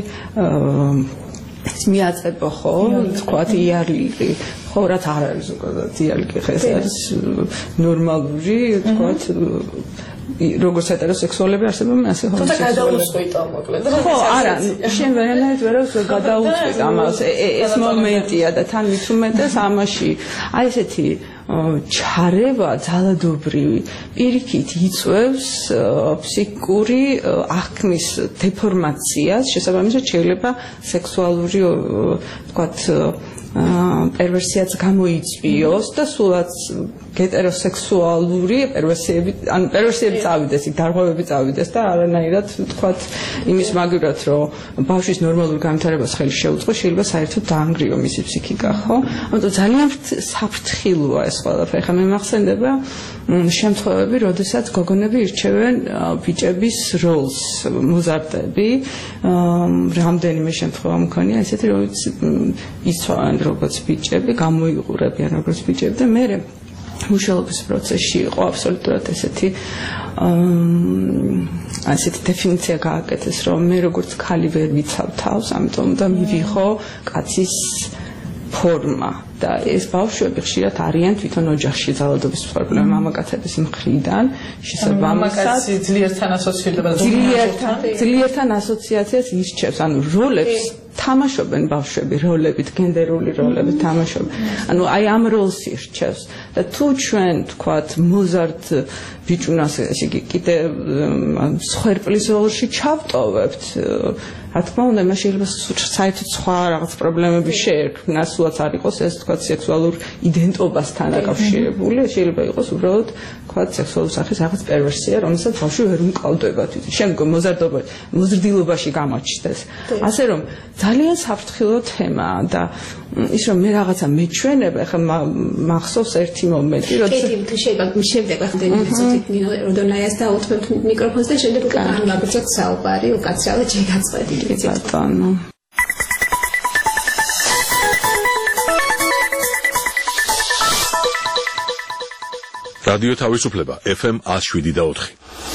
მიაწებო ხო, თქვათ იარლი, ხო, რაც არ არის ზოგადად იარლი, ხა ეს არის ნორმალური, თქვათ როგორც ჰეტეროსექსუალები არსებობენ, ასე ჰომოსექსუალები. თუმცა გადაუწყვიტო მოკლედ. ხო, არა, შენ ვერანაირად ვერ გადაუწყვიტ ამას. ეს მომენტია და თან მით უმეტეს ამაში. აი ესეთი ჩარევა ძალადობრივი პირიქით იწვევს ფსიქიკური აღქმის დეფორმაციას, შესაბამისად შეიძლება სექსუალური, თქვათ, პერვერსიაც გამოიწვიოს და სულაც ჰეტეროსექსუალური პერვერსიები, ან პერვერსიები წავიდეს, იქ დარღვევები წავიდეს და არანაირად თქვათ იმის მაგივრად, რომ ბავშვის ნორმალურ განვითარებას ხელი შეუწყო, შეიძლება საერთოდ დაანგრიო მისი ფსიქიკა, ხო? ამიტომ ძალიან საფრთხილოა ეს ყველაფერი. ხა მე მახსენდება შემთხვევები, როდესაც გოგონები ირჩევენ ბიჭების როლს, მოზარდები, რამდენიმე შემთხვევა მქონია ესეთი, რომელიც იცვავენ როგორც ბიჭები, გამოიყურებიან როგორც ბიჭები და მე მუშაობის პროცესში იყო აბსოლუტურად ესეთი ასეთი დეფინიცია გააკეთეს, რომ მე როგორც ქალი ვერ ვიცავ თავს, ამიტომ უნდა მივიღო კაცის ფორმა და ეს ბავშვები ხშირად არიან თვითონ ოჯახში ძალადობის პრობლემა მამაკაცების მხრიდან შესაბამისად ძლიერთან ასოცირდება ძლიერთან ძლიერთან ასოციაციას ირჩევს ანუ როლებს თამაშობენ ბავშვები როლებით გენდერული როლებით თამაშობენ ანუ აი ამ როლს ირჩევს და თუ ჩვენ თქვათ მოზარდ ბიჭუნას ესე იგი კიდე სხერპლის როლში ჩავტოვებთ რა თქმა უნდა მას შეიძლება საერთოდ სხვა რაღაც პრობლემები შეერქმნა სულაც არ იყოს ეს თქვათ სექსუალურ იდენტობასთან დაკავშირებული შეიძლება იყოს უბრალოდ თქვათ სექსუალური სახის რაღაც პერვერსია რომელსაც ბავშვი ვერ უმკლავდება თვითონ შემდგომ მოზარდობა მოზრდილობაში გამოჩნდეს ასე რომ ძალიან საფრთხილო თემაა და ის რომ მე რაღაცა მეჩვენება ხა მახსოვს ერთი მომენტი როცა თუ შეიძლება შემდეგ ახლა დედამიწით ნინო როდონაიას დაუთმევთ მიკროფონს და შემდეგ უკან ვაგრძელოთ საუბარი უკაცრავად შეგაწყდით ბატონო რადიო თავისუფლება ეფ ემ one oh seven და four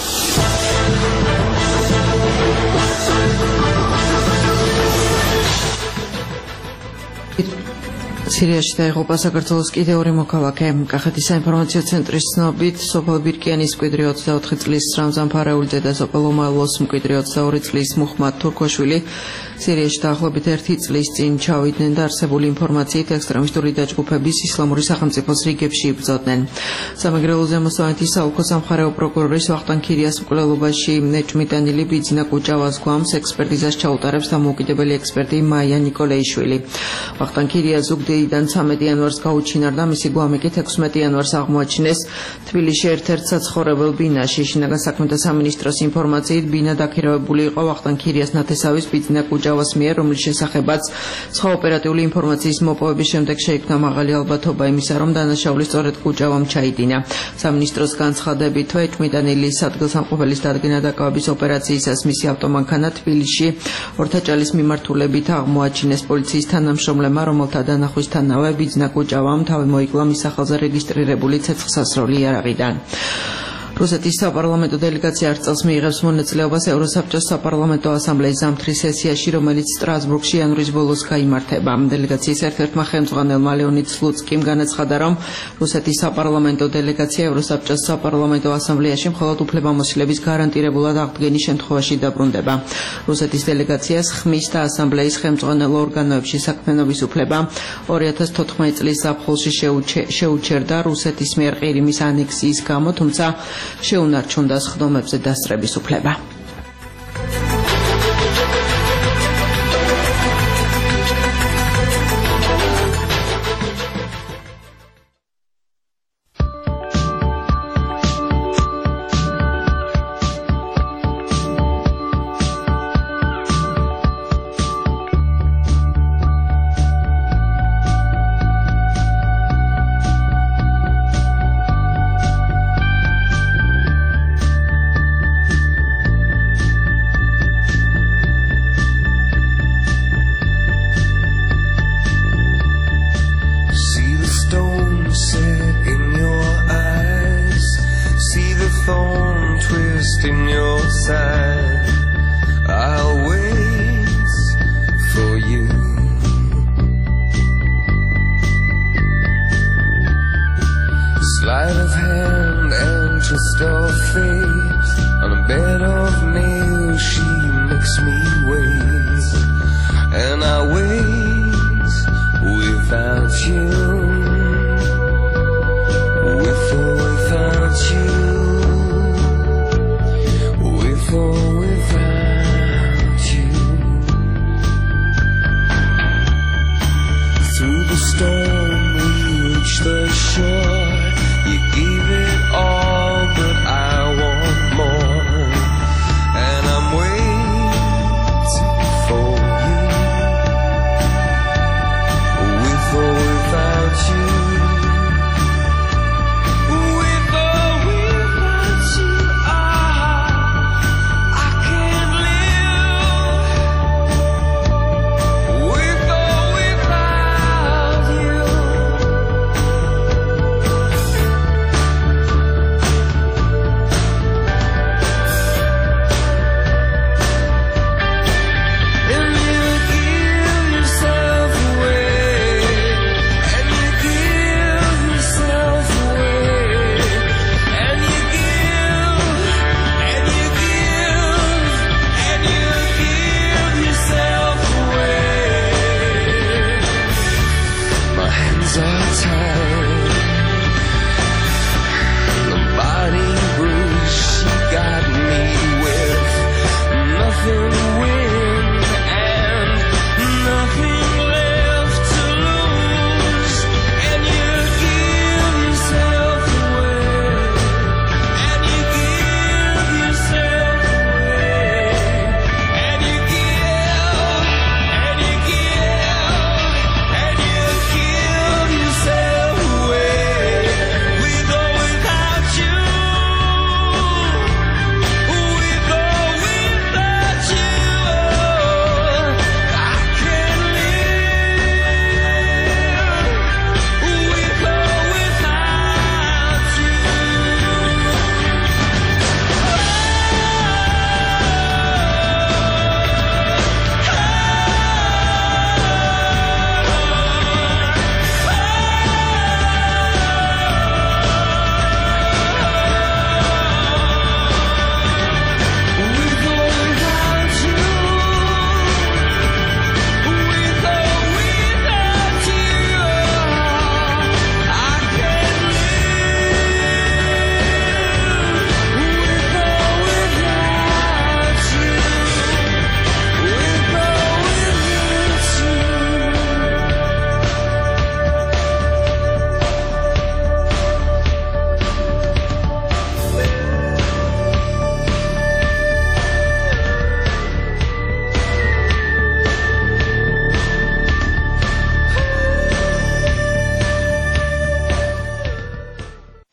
სირიაში დაიღუპა საქართველოს კიდევ ორი მოქალაქე. კახეთის საინფორმაციო ცენტრის ცნობით, სოფელ ბირკიანის მკვიდრი ოცდაოთხი წლის რამზან ფარაულიძე და სოფელ ომალოს მკვიდრი ოცდაორი წლის მუხმად თურქოშვილი სირიაში დაახლოებით ერთი წლის წინ ჩავიდნენ და არსებული ინფორმაციით ექსტრემისტული დაჯგუფების ისლამური სახელმწიფოს რიგებში იბრძოდნენ. სამეგრელო ზემოსავლეთის საოლქო სამხარეო პროკურორის ვახტანგ ქირიას მკვლელობაში ნეჭმიტანილი ბიძინა კუჭავას გვამს ექსპერტიზას ჩაუტარებს დამოუკიდებელი ექსპერტი მაია ნიკოლეიშვილი. ვახტანგ ქირია ზუგდიდიდან ცამეტი იანვარს გაუჩინარდა, მისი გვამი კი ექვსმეტი იანვარს აღმოაჩინეს თბილისში ერთ-ერთ საცხოვრებელ ბინაში. შინაგან საქმეთა სამინისტროს ინფორმაციით ბინა დაქირავებული იყო ვახტანგ ქირიას ნათესავის ბიძინა კუჭავას მიერ, რომლის შესახებაც სხვა ოპერატიული ინფორმაციის მოპოვების შემდეგ შეიქმნა მაღალი ალბათობა იმისა, რომ დანაშაული სწორედ კუჭავამ ჩაიდინა. სამინისტროს განცხადებითვე ეჭვმიტანილი სადგელსამყოფელის დადგენა-დაკავების ოპერაციისას მისი ავტომანქანა თბილისში ორთაჭალის მიმართულებით აღმოაჩინეს პოლიციის თანამშრომლებმა, რომელთა დანახვისთანავე ბიძინა კუჭავამ თავი მოიკლა მის სახელზე რეგისტრირებული ცეცხლსასროლი იარაღიდან. რუსეთის საპარლამენტო დელეგაცია ერთ წელს მიიღებს მონაწილეობას ევროსაბჭოს საპარლამენტო ასამბლეის ზამთრის სესიაში, რომელიც სტრასბურგში იანვრის ბოლოს გაიმართება. დელეგაციის ერთ-ერთმა ხელმძღვანელმა ლეონიდ სლუცკიმ განაცხადა, რომ რუსეთის საპარლამენტო დელეგაცია ევროსაბჭოს საპარლამენტო ასამბლეაში მხოლოდ უფლებამოსილების გარანტირებულად აღდგენის შემთხვევაში დაბრუნდება. რუსეთის დელეგაციას ხმის და ასამბლეის ხელმძღვანელ ორგანოებში საქმიანობის უფლება ორი ათას თოთხმეტი წლის ზაფხულში შეუჩერდა რუსეთის მიერ ყირიმის ანექსიის გამო, თუმცა შეუნარჩუნდა სხდომებზე დასწრების უფლება.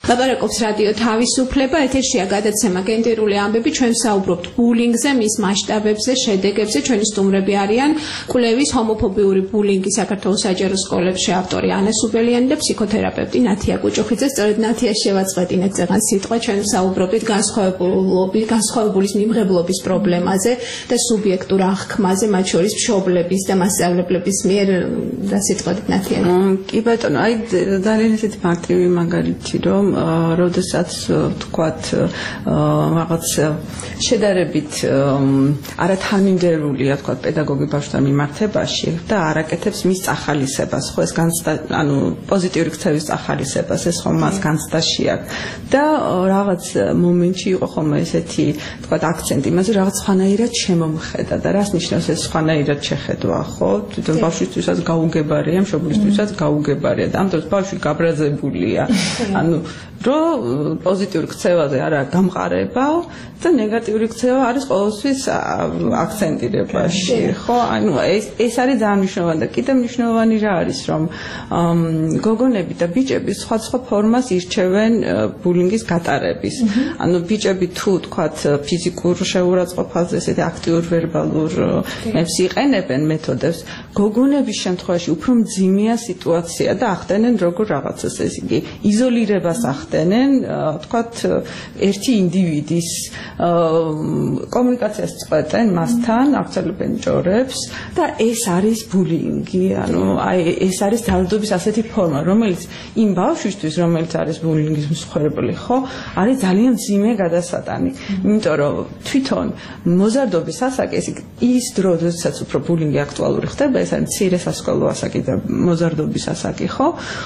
ლაპარაკობს რადიო თავისუფლება, ეთერშია გადაცემა გენდერული ამბები, ჩვენ ვსაუბრობთ ბულინგზე, მის მასშტაბებზე, შედეგებზე, ჩვენი სტუმრები არიან კვლევის ჰომოფობიური ბულინგი საქართველოს საჯარო სკოლებში ავტორი ანა სუბელიანი და ფსიქოთერაპევტი ნათია კუჭუხიძე. სწორედ ნათიას შევაწყვეტინეთ ზეგან სიტყვა, ჩვენ ვსაუბრობთ განსხვავებული განსხვავებულის მიმღებლობის პრობლემაზე და სუბიექტურ აღქმაზე, მათ შორის მშობლების და მასწავლებლების მიერ და სიტყვით ნათია. კი ბატონო, აი ძალიან ისეთი მარტივი მაგალითი რომ როდესაც თქვათ რაღაც შედარებით არათანმიმდევრულია თქვათ პედაგოგი ბავშვთან მიმართებაში და არაკეთებს მის წახალისებას, ხო ეს განცდა, ანუ პოზიტიური ქცევის წახალისებას, ეს ხომ მას განცდაში აქვს და რაღაც მომენტში იყო ხომ ესეთი თქვათ აქცენტი იმაზე, რაღაც სხვანაირად შემომხედა და რას ნიშნავს ეს სხვანაირად შეხედვა, ხო? თვითონ ბავშვისთვისაც გაუგებარია, მშობლისთვისაც გაუგებარია და ამ დროს ბავშვი გაბრაზებულია. ანუ რომ პოზიტიური ქცევაზე არა გამყარება და ნეგატიური ქცევა არის ყოველთვის აქცენტირებაში, ხო? ანუ ეს ეს არის ძალიან მნიშვნელოვანი და კიდევ მნიშვნელოვანი რა არის, რომ გოგონები და ბიჭები სხვადასხვა ფორმას ირჩევენ ბულინგის გატარების. ანუ ბიჭები თუ თქვათ ფიზიკურ შეურაცხყოფაზე, ესეთი აქტიურ ვერბალურ მებს იყენებენ მეთოდებს, გოგონების შემთხვევაში უფრო მძიმეა სიტუაცია და ახდენენ როგორ რაღაცას, ეს იგი იზოლირებას ახდენენ, თქვათ ერთი ინდივიდის კომუნიკაციას წყვეტენ მასთან, აღწევენ ჯორებს და ეს არის ბულინგი, ანუ აი ეს არის ძალადობის ასეთი ფორმა, რომელიც იმ ბავშვისთვის, რომელიც არის ბულინგის მსხვერპლი, ხო, არის ძალიან მძიმე გადასატანი. იმიტომ რომ თვითონ მოზარდობის ასაკი, ის დრო, როდესაც უფრო ბულინგი აქტუალური ხდება, ეს არის მცირე სასკოლო ასაკი და მოზარდობის ასაკი, ხო?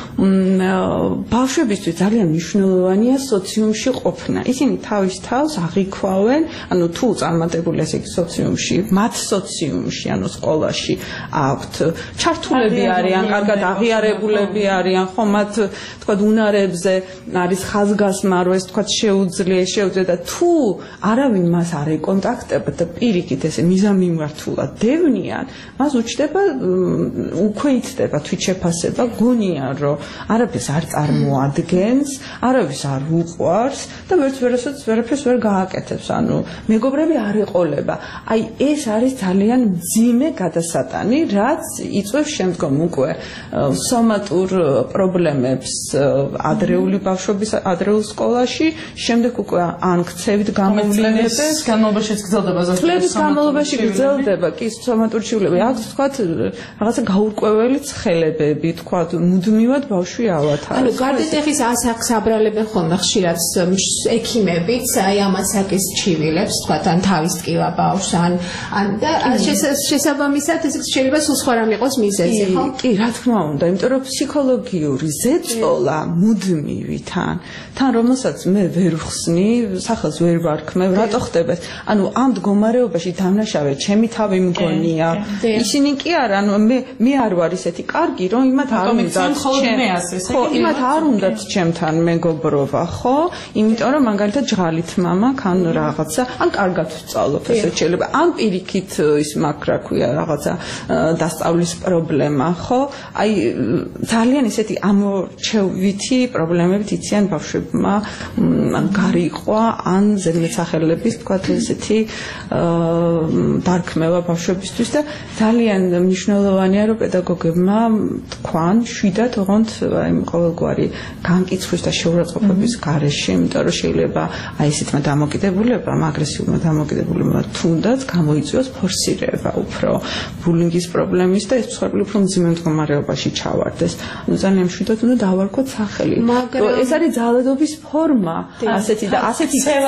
ბავშვებისთვის ძალიან მნიშვნელოვანია სოციუმში ყოფნა. ისინი თავის თავს აღიქვავენ, ანუ თუ წარმატებული ესე იგი სოციუმში, მათ სოციუმში, ანუ სკოლაში აქვთ ჩართულები არიან, კარგად აღიარებულები არიან, ხო, მათ თქვა უნარებზე არის ხაზგასმა, რომ ეს თქვა შეუძლია, შეუძლია და თუ არავინ მას არ ეკონტაქტებდა და პირიქით ესე მიზანმიმართულად დევნიან, მას უჩნდება უკვე იცდება თვითშეფასება, გონია რომ არაფერს არ წარმოადგენს, არავის არ უყვარს და ვერც ვერასაც ვერაფერს ვერ გააკეთებს, ანუ მეგობრები არ ეყოლება. აი ეს არის ძალიან მძიმე გადასატანი, რაც იწვევს შემდგომ უკვე სომატურ პრობლემებს ადრეული ბავშვობის ადრეულ სკოლაში, შემდეგ უკვე ან ქცევით გამოვლინებს, განმავლობაში გრძელდება ზოგადად. წლების განმავლობაში გრძელდება, კი სომატური ჩივლები. აქ თქვათ რაღაცა გაურკვეველი ცხელებები, თქვათ მუდმივად ბავშვი ავათავებს. ანუ გარდატეხის ასაკს აბრალებენ ხოლმე ხშირად ექიმებიც, აი ამ ასაკის ჩივილებს, თქვათ ან თავის ტკივა ბავშვს, ან ან და შესაბამისად ეს შეიძლება სულ სხვა რამ იყოს მიზეზი, ხო? კი, რა თქმა უნდა, იმიტომ რომ ფსიქოლოგიური ზეწოლა მუდმივი თან, თან რომელსაც მე ვერ ვხსნი, სახელს ვერ ვარქმევ, რატო ხდება ეს? ანუ ამ მდგომარეობაში დამნაშავე ჩემი თავი მგონია. ისინი კი არა, ანუ მე მე არ ვარ ისეთი კარგი, რომ იმათ არ უნდათ ჩემ. ხო, იმათ არ უნდათ ჩემთან მეგობრობა, ხო? იმიტომ რომ მაგალითად ჯღალით მამა, ან რაღაცა, ან კარგად ვსწავლობ, ესე შეიძლება. ან პირიქით ის მაგ რა ქვია, რაღაცა დასწავლის პრობლემა, ხო? აი ძალიან ისეთი ამორჩევითი პრობლემებით იციან ბავშვებმა, ან გარიყვა, ან ზედმეტსახელების, თქვათ ესეთი დარქმევა ბავშვებისთვის და ძალიან მნიშვნელოვანია, რომ პედაგოგებმა თქვან შვიდად ოღონდ აი ყოველგვარი განკიცხვის და შეურაცხყოფების გარეშე, იმიტომ რომ შეიძლება აი ესეთმა დამოკიდებულებამ, აგრესიულმა დამოკიდებულებამ თუნდაც გამოიწვიოს ფორსირება უფრო ბულინგის პრობლემის და ეს მსხვერპლი უფრო მძიმე მდგომარეობაში ჩავარდეს. ანუ ძალიან მშვიდად უნდა დავარქვათ სახელი. ეს არის ძალადობის ფორმა, ასეთი და ასეთი ქცევა,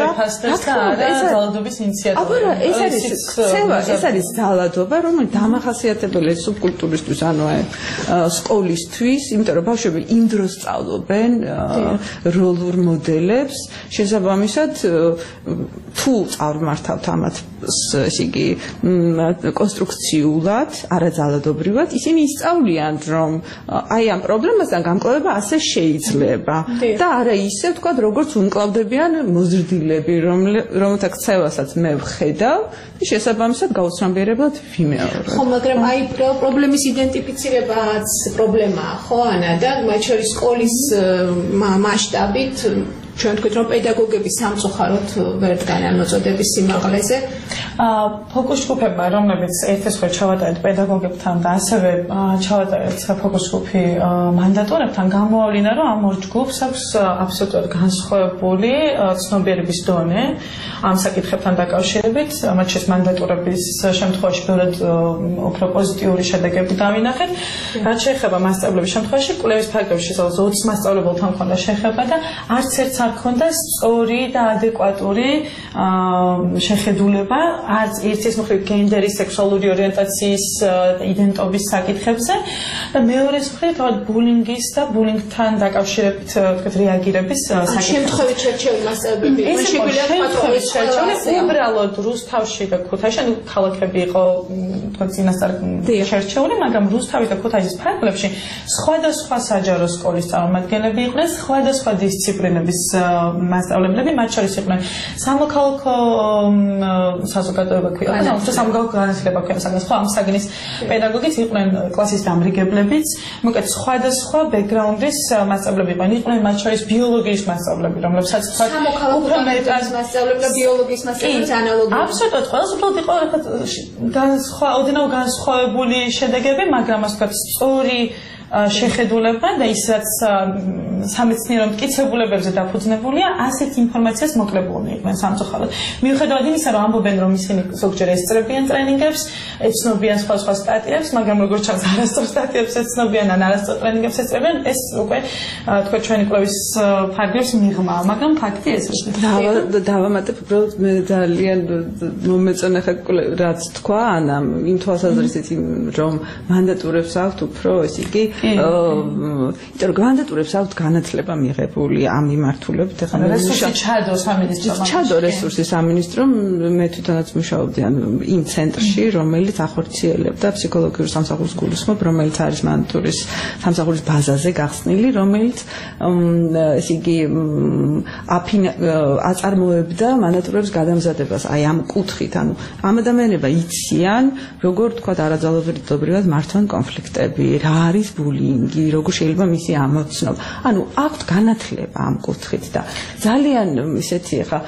ეს ძალადობის ინიციატორი. აბა ეს არის ქცევა, ეს არის ძალადობა, რომელიც დამახასიათებელია სუბკულტურისთვის, ანუ აი სკოლისთვის, იმიტომ რომ ბავშვები იმ დროს სწავლობენ როლურ მოდელებს, შესაბამისად თუ წარმართავთ ამათ ესე იგი კონსტრუქციულად, არაძალადობრივად, ისინი ისწავლიან, რომ აი ამ პრობლემასთან გამკლავება ასე შეიძლება და არა ისე თქვა, როგორც უმკლავდებიან მოზრდილები, რომელთა ქცევასაც მე ვხედავ, შესაბამისად გაუცნობიერებლად ვიმეორებ. ხო, მაგრამ აი პრობლემის იდენტიფიცირებაც პრობლემაა, ხო, ანა და მათ შორის სკოლის მასშტაბით ჩვენ თქვით რომ პედაგოგები სამწუხაროდ ვერ დგანან მოწოდების სიმაღლეზე. ფოკუს ჯგუფებმა რომლებიც ერთესხვა ჩავატარეთ პედაგოგებთან და ასევე ჩავატარეთ ფოკუს ჯგუფი მანდატორებთან გამოავლინა რომ ამ ორ ჯგუფს აქვს აბსოლუტურად განსხვავებული ცნობიერების დონე ამ საკითხებთან დაკავშირებით, მათ შორის მანდატორების შემთხვევაში ბევრად უფრო პოზიტიური შედეგები დავინახეთ. რაც შეეხება მასწავლებლების შემთხვევაში, კვლევის ფაქტებში შესაძლოა ოცი მასწავლებელთან მქონდა შეხება და არც ერთს არ ქონდა სწორი და ადეკვატური შეხედულება არც ერთის მხრივ გენდერის, სექსუალური ორიენტაციის, იდენტობის საკითხებზე და მეორეს მხრივ თავად ბულინგის და ბულინგთან დაკავშირებით თქვით რეაგირების საკითხებზე. შემთხვევით შერჩეული მასწავლებლები უბრალოდ რუსთავში და ქუთაისში, ანუ ქალაქები იყო თქვით წინასწარ შერჩეული, მაგრამ რუსთავი და ქუთაისის ფარგლებში სხვადასხვა საჯარო სკოლის წარმომადგენლები იყვნენ, სხვადასხვა დისციპლინების მასწავლებლები, მათ შორის იყვნენ სამოქალაქო საზოგადოება ქვია, ანუ სამოქალაქო განათლება ქვია, საგანს ხო ამ საგნის პედაგოგიც იყვნენ, კლასის დამრიგებლებიც, მოკლედ სხვადასხვა ბექგრაუნდის მასწავლებლები იყვნენ, იყვნენ მათ შორის ბიოლოგიის მასწავლებლები, რომლებსაც უფრო მეტად მასწავლებლები და ბიოლოგიის მასწავლებლების ანალოგია. აბსოლუტურად ყველას უბრალოდ იყო განსხვა, ოდნავ განსხვავებული შედეგები, მაგრამ ასე ვთქვათ, სწორი შეხედულება და ის რაც სამეცნიერო მტკიცებულებებზე დაფუძნებულია, ასეთ ინფორმაციას მოკლებულნი იყვნენ სამწუხაროდ. მიუხედავად იმისა, რომ ამბობენ, რომ ისინი ზოგჯერ ესწრებიან ტრენინგებს, ეცნობიან სხვადასხვა სტატიებს, მაგრამ როგორც ჩანს, არასწორ სტატიებს ეცნობიან ან არასწორ ტრენინგებს ეწევიან, ეს უკვე თქვა ჩვენი კვლევის ფარგლებს მიღმა, მაგრამ ფაქტი ეს არის. დავამატებ, უბრალოდ მე ძალიან მომეწონა ხა რაც თქვა ანამ, იმ თვალსაზრისით, რომ მანდატურებს აქვთ უფრო, ესე იგი იმიტომ რომ მანდატურებს აქვთ განათლება მიღებული ამ მიმართულებით, ეხლა რესურსი ჩადო სამინისტრომ. ჩადო რესურსი სამინისტრომ, მე თვითონაც მუშაობდი ან იმ ცენტრში, რომელიც ახორციელებდა ფსიქოლოგიურ სამსახურის გულისხმობ, რომელიც არის მანდატურის სამსახურის ბაზაზე გახსნილი, რომელიც ესე იგი აწარმოებდა მანდატურების გადამზადებას, აი ამ კუთხით, ანუ ამ ადამიანებმა იციან, როგორ თქვა არაძალადობრივად მართვან კონფლიქტები, რა არის ბულინგი, როგორ შეიძლება მისი ამოცნობა. ანუ აქვთ განათლება ამ კუთხით და ძალიან ისეთი ხა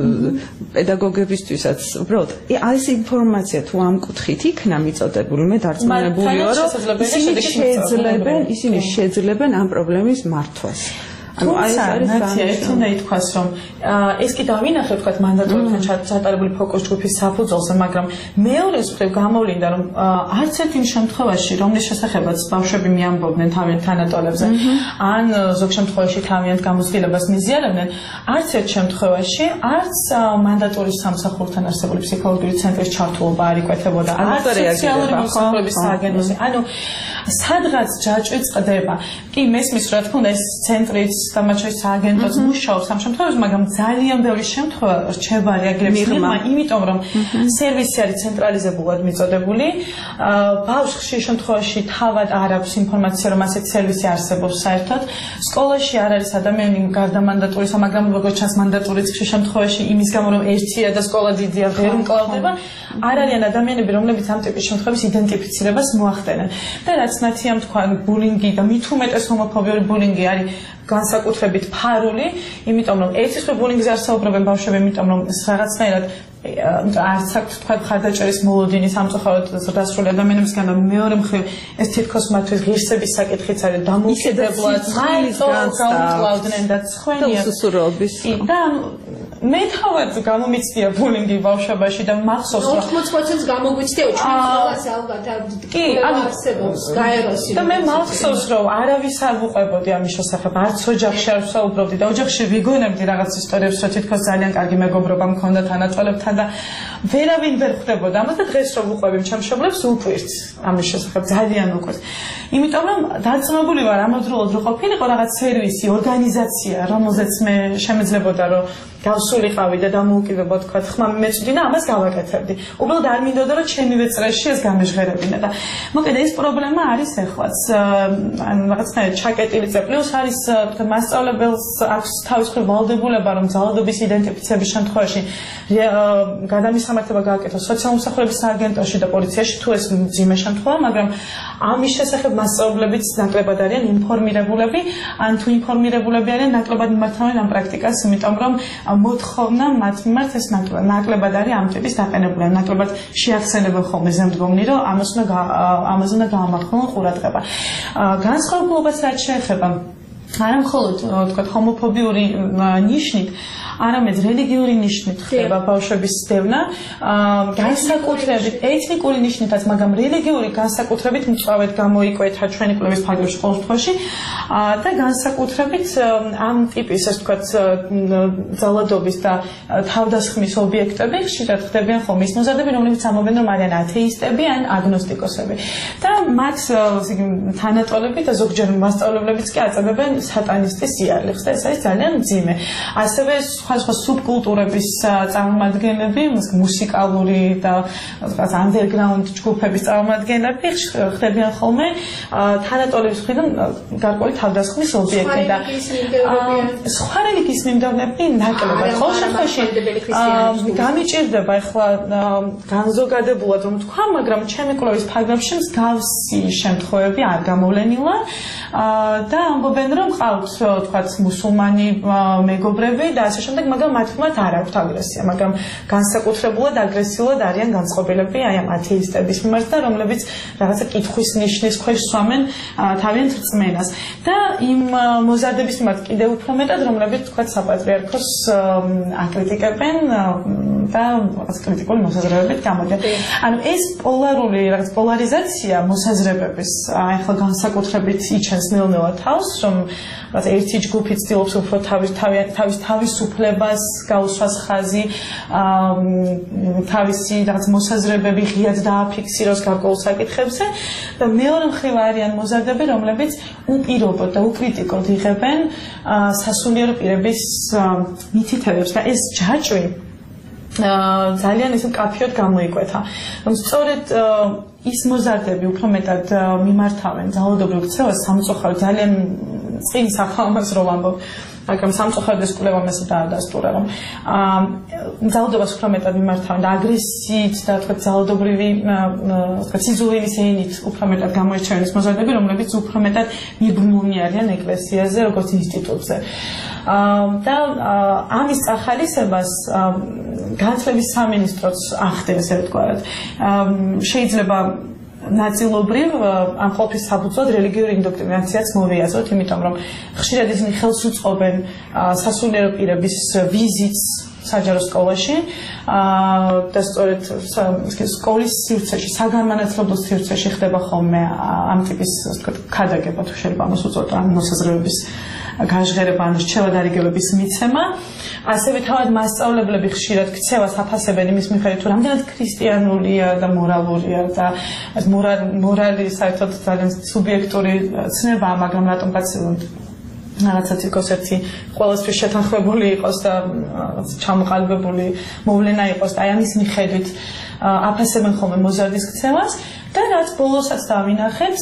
პედაგოგებისთვისაც უბრალოდ ეს ინფორმაცია თუ ამ კუთხით იქნა მიწოდებული, მე დარწმუნებულია, რომ ისინი შეძლებენ, ისინი შეძლებენ ამ პრობლემის მართვას. ანუ აი ეს არის ერთ უნდა ითქვას, რომ ეს კი დავინახე თქვა მანდატორებთან ჩატარებული ფოკუს ჯგუფის საფუძველზე, მაგრამ მეორეს მხრივ გამოვლინდა, რომ არც ერთ იმ შემთხვევაში, რომლის შესახებაც ბავშვები მიამბობდნენ თავიანთ თანატოლებზე, ან ზოგ შემთხვევაში თავიანთ გამოცდილებას მიზიარებდნენ, არც ერთ შემთხვევაში არც მანდატურის სამსახურთან არსებული ფსიქოლოგიური ცენტრის ჩართულობა არ იკვეთებოდა, არც სოციალური მოსახლეობის სააგენტოში. ანუ სადღაც ჯაჭვი წყდება. კი მესმის, რა თქმა უნდა, ეს ცენტრიც და მათ შორის სააგენტოც მუშაობს ამ შემთხვევაში, მაგრამ ძალიან ბევრი შემთხვევა რჩება რეაგირების მიღმა, იმიტომ რომ სერვისი არის ცენტრალიზებულად მიწოდებული. ბავშვს ხშირ შემთხვევაში თავად არ აქვს ინფორმაცია, რომ ასეთ სერვისი არსებობს საერთოდ. სკოლაში არ არის ადამიანი გარდა მანდატურისა, მაგრამ როგორც ჩანს მანდატურიც ხშირ შემთხვევაში იმის გამო, რომ ერთია და სკოლა დიდია, ვერ მკლავდება, არ არიან ადამიანები, რომლებიც ამ ტიპის შემთხვევების იდენტიფიცირებას მოახდენენ. და რაც ნათიამ თქვა, ბულინგი და მით უმეტეს ჰომოფობიური ბულინგი არის განსაკუთრებით ფარული, იმიტომ რომ ერთის მხრივ ბულინგზე არ საუბრობენ ბავშვები, იმიტომ რომ რაღაცნაირად არც აქვს თქვა ხარდაჭერის მოლოდინი სამწუხაროდ დასრული ადამიანებისგან და მეორე მხრივ ეს თითქოს მათთვის ღირსების საკითხიც არის დამოუკიდებლად განსწავლდნენ და ცხვენია და მე თავად გამომიცდია ბულინგი ბავშვობაში და მახსოვს რომ ოთხმოც პროცენტს გამოგვიცდია ჩვენ ყველას ალბათ კი არსებობს გაეროსი და მე მახსოვს რომ არავის არ ვუყვებოდი ამის შესახებ, არც ოჯახში არ ვსაუბრობდი და ოჯახში ვიგონებდი რაღაც ისტორიებს, რომ თითქოს ძალიან კარგი მეგობრობა მქონდა თანაწოლებთან და ვერავინ ვერ ხვდებოდა ამას და დღეს რომ ვუყვები ჩემშობლებს უყვირთ ამის შესახებ ძალიან უყვირთ. იმიტომ რომ დარწმუნებული ვარ ამავდროულად რომ ყოფილიყო რაღაც სერვისი, ორგანიზაცია, რომელზეც მე შემეძლებოდა რომ გავსულიყავი და დამოუკიდებო თქვა ხმა მეწვდი და ამას გავაკეთებდი. უბრალოდ არ მინდოდა რომ ჩემივე წრეში ეს გამეჟღერებინა და მოკედა ეს პრობლემა არის ეხლაც ანუ რაღაცნაირად ჩაკეტილი წე პლუს არის თქვა მასწავლებელს აქვს თავისუფლი ვალდებულება რომ ძალადობის იდენტიფიცირების შემთხვევაში გადამისამართება გააკეთოს სოციალური მსახურების სააგენტოში და პოლიციაში თუ ეს მძიმე შემთხვევა, მაგრამ ამის შესახებ მასწავლებლებიც ნაკლებად არიან ინფორმირებულები, ან თუ ინფორმირებულები არიან ნაკლებად მიმართავენ ამ პრაქტიკას, იმიტომ რომ მოთხოვნა მათ მიმართ ეს ნაკლებად არის ამ ტიპის დაყენებული, ნაკლებად შეახსენებენ ხოლმე ზემდგომნი, რომ ამას უნდა ამაზე უნდა გაამართლონ ყურადღება. განსხვავებულობას რაც შეეხება არა მხოლოდ თქვა ჰომოფობიური ნიშნით, არამედ რელიგიური ნიშნით ხდება ბავშვების დევნა, განსაკუთრებით ეთნიკური ნიშნითაც, მაგრამ რელიგიური განსაკუთრებით მწვავედ გამოიკვეთა ჩვენი კვლევის ფარგლებში ყოველ შემთხვევაში და განსაკუთრებით ამ ტიპის ასე ვთქვათ ძალადობის და თავდასხმის ობიექტები ხშირად ხდებიან ხოლმე ის მოზარდები, რომლებიც ამბობენ, რომ არიან ათეისტები ან აგნოსტიკოსები და მათ თანატოლები და ზოგჯერ მასწავლებლებიც კი აწებებენ სატანისტის იარლებს და ეს არის ძალიან მძიმე. ასევე სხვა სუბკულტურების წარმომადგენლები, მუსიკალური და რაღაც underground ჯგუფების წარმომადგენლები ხდებიან ხოლმე თანატოლების მხრიდან გარკვეული თავდასხმის ობიექტი და სხვა რელიგიის მიმდევრები ნაკლებად. ყოველ შემთხვევაში გამიჭირდება ახლა განზოგადებულად რომ თქვა, მაგრამ ჩემი კვლევის ფარგლებში მსგავსი შემთხვევები არ გამოვლენილა და ამბობენ რომ ყავთ თქვათ მუსულმანი მეგობრები და ასე შემდეგ, მაგრამ მათ მიმართ არ აქვთ აგრესია, მაგრამ განსაკუთრებულად აგრესიულად არიან განწყობილები აი ამ ათეისტების მიმართ და რომლებიც რაღაცა კითხვის ნიშნის ქვეშ სვამენ თავიანთ რწმენას და იმ მოზარდების მიმართ კიდევ უფრო მეტად, რომლებიც თქვათ საპატრიარქოს აკრიტიკებენ და რაღაც კრიტიკული მოსაზრებებით გამოდიან. ანუ ეს პოლარული რაღაც პოლარიზაცია მოსაზრებების ახლა განსაკუთრებით იჩენს ნელ-ნელა თავს, რომ რაც ერთი ჯგუფი ცდილობს უფრო თავის თავის თავისუფლებას გაუსვას ხაზი, თავისი რაღაც მოსაზრებები ღიად დააფიქსიროს გარკვეულ საკითხებზე და მეორე მხრივ არიან მოზარდები, რომლებიც უპირობოდ და უკრიტიკოდ იღებენ სასულიერო პირების მითითებებს და ეს ჯაჭვი ძალიან ისე კაფიოდ გამოიკვეთა. რომ სწორედ ის მოზარდები უფრო მეტად მიმართავენ ძალადობრივ ქცევას სამწუხაროდ ძალიან წინ სახალხოს რომ ამბობ, მაგრამ სამწუხაროდ ეს კვლევა მას დაადასტურა, რომ ძალადობას უფრო მეტად მიმართავენ და აგრესიით და თქვა ძალადობრივი თქვა სიზულის ენით უფრო მეტად გამოირჩევენ ის მოზარდები, რომლებიც უფრო მეტად მიბრუნულნი არიან ეკლესიაზე როგორც ინსტიტუტზე. და ამის წახალისებას განათლების სამინისტროც ახდენს ესე ვთქვათ. შეიძლება ნაწილობრივ ამ ყოფის საბუთად რელიგიური ინდოქტრინაციაც მოვიაზროთ, იმიტომ რომ ხშირად ისინი ხელს უწყობენ სასულიერო პირების ვიზიტს საჯარო სკოლაში და სწორედ სკოლის სივრცეში, საგანმანათლებლო სივრცეში ხდება ხოლმე ამ ტიპის ვთქვათ ქადაგება, თუ შეიძლება ამას უწოდოთ, ამ მოსაზრებების გაჟღერება, ან რჩევადარიგებების მიცემა. ასევე თავად მასწავლებლები ხშირად ქცევას აფასებენ იმის მიხედვით, თუ რამდენად ქრისტიანულია და მორალურია და მორალი საერთოდ ძალიან სუბიექტური ცნებაა, მაგრამ რატომღაც რაღაცაც იყოს ერთი ყველასთვის შეთანხმებული იყოს და ჩამოყალიბებული მოვლენა იყოს და აი ამის მიხედვით აფასებენ ხოლმე მოზარდის ქცევას და რაც ბოლოსაც დავინახეთ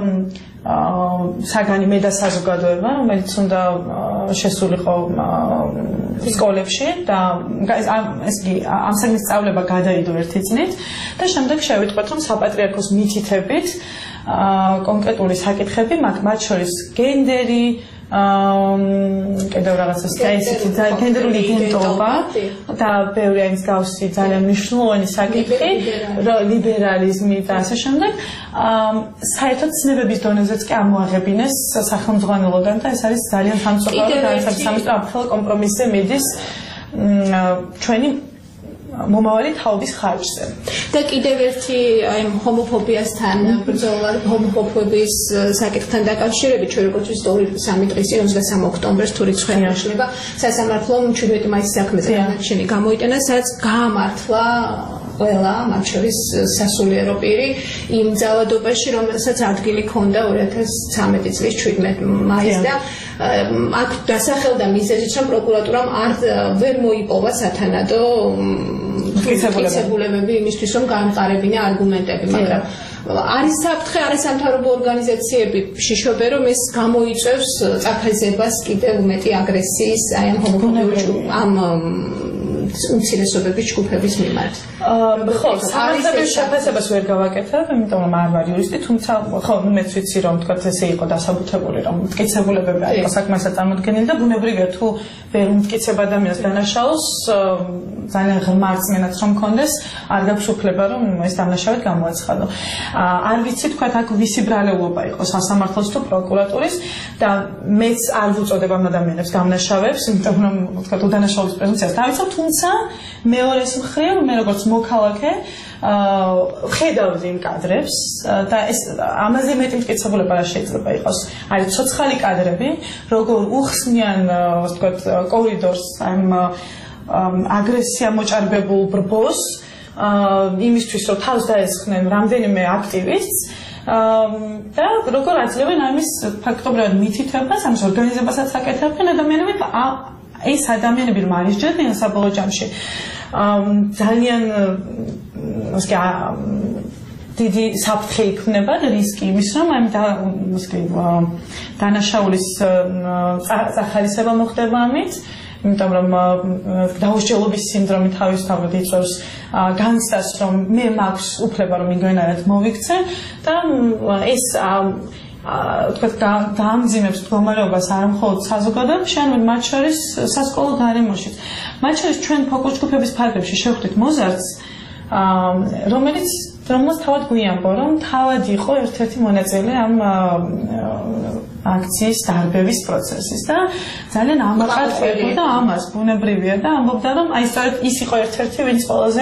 საგანი მე და საზოგადოება, რომელიც უნდა შესულიყო სკოლებში და ეს კი ამ საგნის სწავლება გადაიდო ერთი წლით და შემდეგ შევიტყვეთ, რომ საპატრიარქოს მითითებით კონკრეტული საკითხები, მათ შორის გენდერი, კიდევ რაღაცას და ისეთი გენდერული იდენტობა და ბევრი აი მსგავსი ძალიან მნიშვნელოვანი საკითხი, ლიბერალიზმი და ასე შემდეგ, საერთოდ ცნებების დონეზეც კი ამოაღებინეს სახელმძღვანელოდან და ეს არის ძალიან სამწუხარო და ეს არის სამწუხარო კომპრომისზე მიდის ჩვენი მომავალი თაობის ხარჯზე. და კიდევ ერთი აი ჰომოფობიასთან ბრძოლა, ჰომოფობიის საკითხთან დაკავშირებით, ჩვენ როგორც ისტორიულ სამი დღის ოცდამესამე ოქტომბერს თუ რიცხვი აღნიშნება, სასამართლომ მჩვიდმეტი მაისის საქმეზე განაჩენი გამოიტანა, სადაც გაამართლა ყველა, მათ შორის სასულიერო პირი იმ ძალადობაში, რომელსაც ადგილი ჰქონდა ორი ათას ცხრამეტი წლის შვიდმეტი მაისს და აქ დასახელდა მიზეზით, რომ პროკურატურამ არ ვერ მოიპოვა სათანადო მტკიცებულებები იმისთვის, რომ გაამყარებინა არგუმენტები, მაგრამ არის საფრთხე, არის სამთავრობო ორგანიზაციები შიშობენ, რომ ეს გამოიწვევს წაფეზებას კიდევ მეტი აგრესიის აი ამ ჰომოფობიური ამ უმცირესობების ჯგუფების მიმართ. ხო, სამართლებრივ შეფასებას ვერ გავაკეთებ, იმიტომ რომ არ ვარ იურისტი, თუმცა ხო, მეც ვიცი რომ თქვა ესე იყო დასაბუთებული, რომ მტკიცებულებები არ იყო საქმესად წარმოდგენილი და ბუნებრივია თუ ვერ უმტკიცებ ადამიანს დანაშაულს, ძალიან ღრმა რწმენაც რომ მქონდეს, არ გაქვს უფლება რომ ეს დანაშაულით გამოაცხადო. არ ვიცი თქვა აქ ვისი ბრალეულობა იყო სასამართლოს თუ პროკურატურის და მეც არ ვუწოდებ ამ ადამიანებს დამნაშავებს, იმიტომ რომ თქვა უდანაშაულის პრეზუმპციას დავიცავ, თუმცა მეორეს მხრივ მე როგორც მოქალაქე ხედავდი იმ კადრებს და ეს ამაზე მეტი მტკიცებულება რა შეიძლება იყოს. არის ცოცხალი კადრები, როგორ უხსნიან ასე ვთქვათ კორიდორს ამ აგრესია მოჭარბებულ ბრბოს იმისთვის რომ თავს დაესხნენ რამდენიმე აქტივისტს და როგორ აძლევენ ამის ფაქტობრივად მითითებას, ამის ორგანიზებასაც აკეთებენ ადამიანები ეს ადამიანები რომ არის ჯერდიან საბოლოო ჯამში ძალიან ასე დიდი საფრთხე იქნება და რისკი იმის რომ ამ დანაშაულის წახალისება მოხდება ამით, იმიტომ რომ დაუსჯელობის სინდრომი თავისთავად იწვევს განცდას რომ მე მაქვს უფლება რომ იმგვარად მოვიქცე და ეს თქვათ დაამძიმებს მდგომარეობას არ მხოლოდ საზოგადოებაში, არამედ მათ შორის სასკოლო გარემოშიც. მათ შორის ჩვენ ფოკუს ჯგუფების ფარგლებში შევხვდით მოზარდს, რომელიც რომელსაც თავად გვიამბო, რომ თავად იყო ერთ-ერთი მონაწილე ამ აქციის დარბევის პროცესის და ძალიან ამაყად ხედავდა ამას, ბუნებრივია და ამბობდა, რომ აი სწორედ ის იყო ერთ-ერთი, ვინც ყველაზე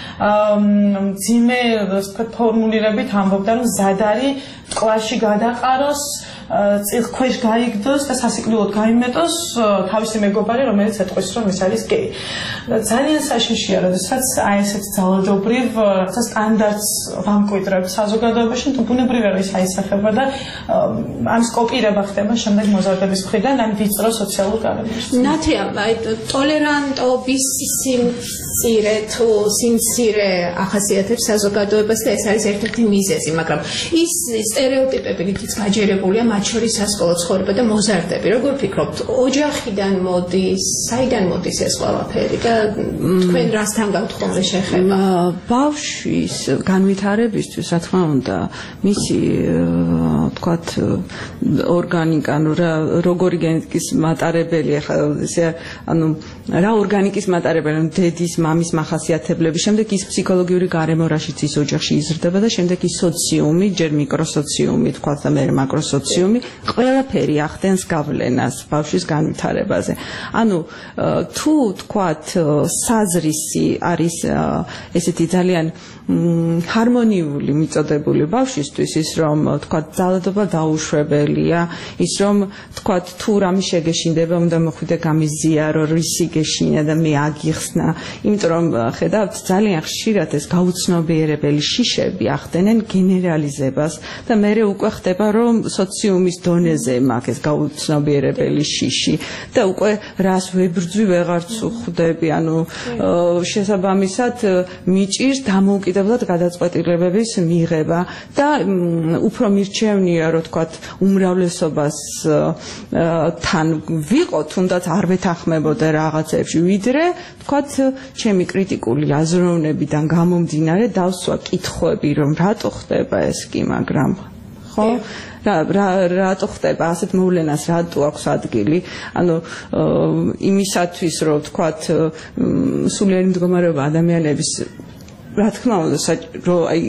მძიმე ფორმულირებით ამბობდა, რომ მზად არის ტყვაში გადაყაროს, წილქვეშ გაიგდოს და სასიკვდილოდ გაიმეტოს თავისი მეგობარი, რომელიც ეტყვის, რომ ეს არის გეი. ძალიან საშიშია, როდესაც აი ესეთ ძალადობრივ რაღაცა სტანდარტს ვამკვიდრებ საზოგადოებაში, თუ ბუნებრივია რომ ის აისახება და ამის კოპირება ხდება შემდეგ მოზარდების მხრიდან ამ ვიწრო სოციალურ გარემოში. ნათია, აი ტოლერანტობის სიმწირე თუ სიმცირე ახასიათებს საზოგადოებას და ეს არის ერთ-ერთი მიზეზი, მაგრამ ის სტერეოტიპები, რითიც გაჯერებულია მათ შორის სასკოლო ცხოვრება და მოზარდები. როგორ ფიქრობთ, ოჯახიდან მოდის, საიდან მოდის ეს ყველაფერი და თქვენ რასთან გავთხოვნე შეხება? ბავშვის განვითარებისთვის, რა თქმა უნდა, მისი თქვათ ორგანიკა, ანუ როგორი გენეტიკის მატარებელი, ახლა ესე ანუ რა ორგანიკის მატარებელი, დედის, მამის მახასიათებლები, შემდეგ ის ფსიქოლოგიური გარემო, რაშიც ის ოჯახში იზრდება და შემდეგ ის სოციუმი, ჯერ მიკროსოციუმი, თქვათ და მე მაკროსოციუმი, ყველაფერი ახდენს გავლენას ბავშვის განვითარებაზე. ანუ თუ თქვათ საზრისი არის ესეთი ძალიან ჰარმონიული მიწოდებული ბავშვისთვის, ის რომ თქვათ ძალადობა დაუშვებელია, ის რომ თქვათ თუ რამე შეგეშინდება, უნდა მოხვიდე გამიზიარო, რისი გეშინა და მე აგიხსნა, იმიტომ რომ ხედავთ ძალიან ხშირად ეს გაუცნობიერებელი შიშები ახდენენ გენერალიზებას და მე უკვე ხდება რომ სოციუმის დონეზე მაქვს ეს გაუცნობიერებელი შიში და უკვე რას ვებრძვი ვეღარც ხვდები, ანუ შესაბამისად მიჭირს დამოუკიდებლად გადაწყვეტილებების მიღება და უფრო მირჩევნია რომ თქვათ უმრავლესობას თან ვიყო, თუნდაც არ ვეთანხმებოდე რაღაცებში, ვიდრე თქვათ ჩემი კრიტიკული აზროვნებიდან გამომდინარე დავსვა კითხვები რომ რატო ხდება ეს კი, მაგრამ ხო რა რატო ხდება ასეთ მოვლენას, რატო აქვს ადგილი, ანუ იმისათვის რომ თქვათ სულიერი მდგომარეობა ადამიანების რა თქმა უნდა რომ აი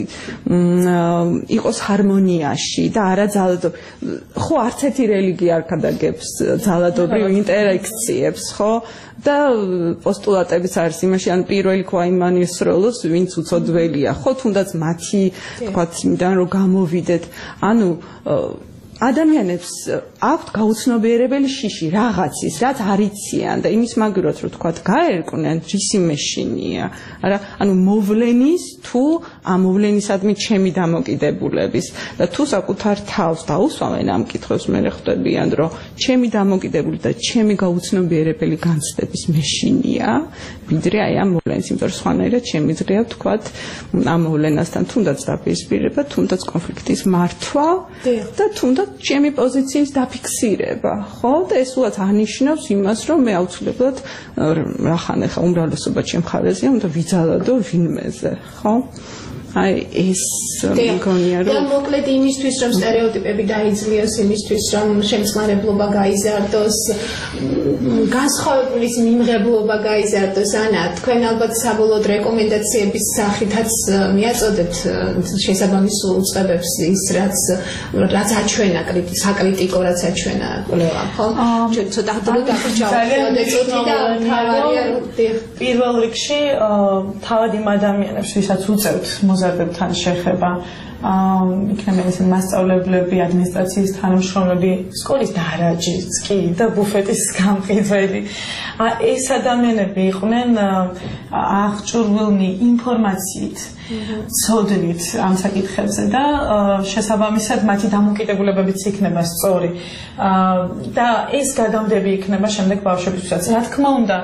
იყოს ჰარმონიაში და არა ძალადობრივ, ხო არც ერთი რელიგია არ ქადაგებს ძალადობრივ ინტერაქციებს, ხო და პოსტულატებიც არის იმაში, ან პირველი ქვაიმანის როლოს ვინც უცოდველია, ხო თუნდაც მათი თქვათ იმიდან რომ გამოვიდეთ, ანუ ადამიანებს აქვთ გაუცნობიერებელი შიში რაღაცის, რაც არ იციან და იმის მაგივრად რომ თქვა გაერკვნენ რისი მეშინია. არა, ანუ მოვლენის თუ ამ მოვლენისადმი ჩემი დამოკიდებულების და თუ საკუთარ თავს დაუსვამენ ამ კითხვებს მე ხვდებიან რომ ჩემი დამოკიდებული და ჩემი გაუცნობიერებელი განცდების მეშინია, ვიდრე აი ამ მოვლენის, იმიტომ რომ სხვანაირად შემიძლია თქვა ამ მოვლენასთან თუნდაც დაპირისპირება, თუნდაც კონფლიქტის მართვა და თუნდაც ჩემი პოზიციის დაფიქსირება, ხო? და ეს უაც ანიშნავს იმას, რომ მე აუცილებლად რახან ახლა უმრავლესობა ჩემ მხარეზეა, უნდა ვიძალადო ვინმეზე, ხო? აი ეს მგონია რომ და მოკლედ იმისთვის რომ სტერეოტიპები დაიძლიოს, იმისთვის რომ შემწყნარებლობა გაიზარდოს, განსხვავებულის მიმღებლობა გაიზარდოს, ანა თქვენ ალბათ საბოლოოდ რეკომენდაციების სახითაც მიაწოდებთ შესაბამის უწყებებს ის რაც რაც აჩვენა საკრიტიკო რაც აჩვენა კვლევამ, ხო? ჩვენ ცოტა დრო დაგვიჭავთ ეწოდი და თავარია რომ პირველ რიგში თავად იმ ადამიანებს ვისაც უწევთ მოზარდებთან შეხება, იქნება ეს მასწავლებლები, ადმინისტრაციის თანამშრომლები, სკოლის დარაჯიც კი და ბუფეტის გამყიდველი. ეს ადამიანები იყვნენ აღჭურვილნი ინფორმაციით, ცოდნით ამ საკითხებზე და შესაბამისად მათი დამოკიდებულებებიც იქნება სწორი. და ეს გადამდები იქნება შემდეგ ბავშვებისთვისაც. რა თქმა უნდა,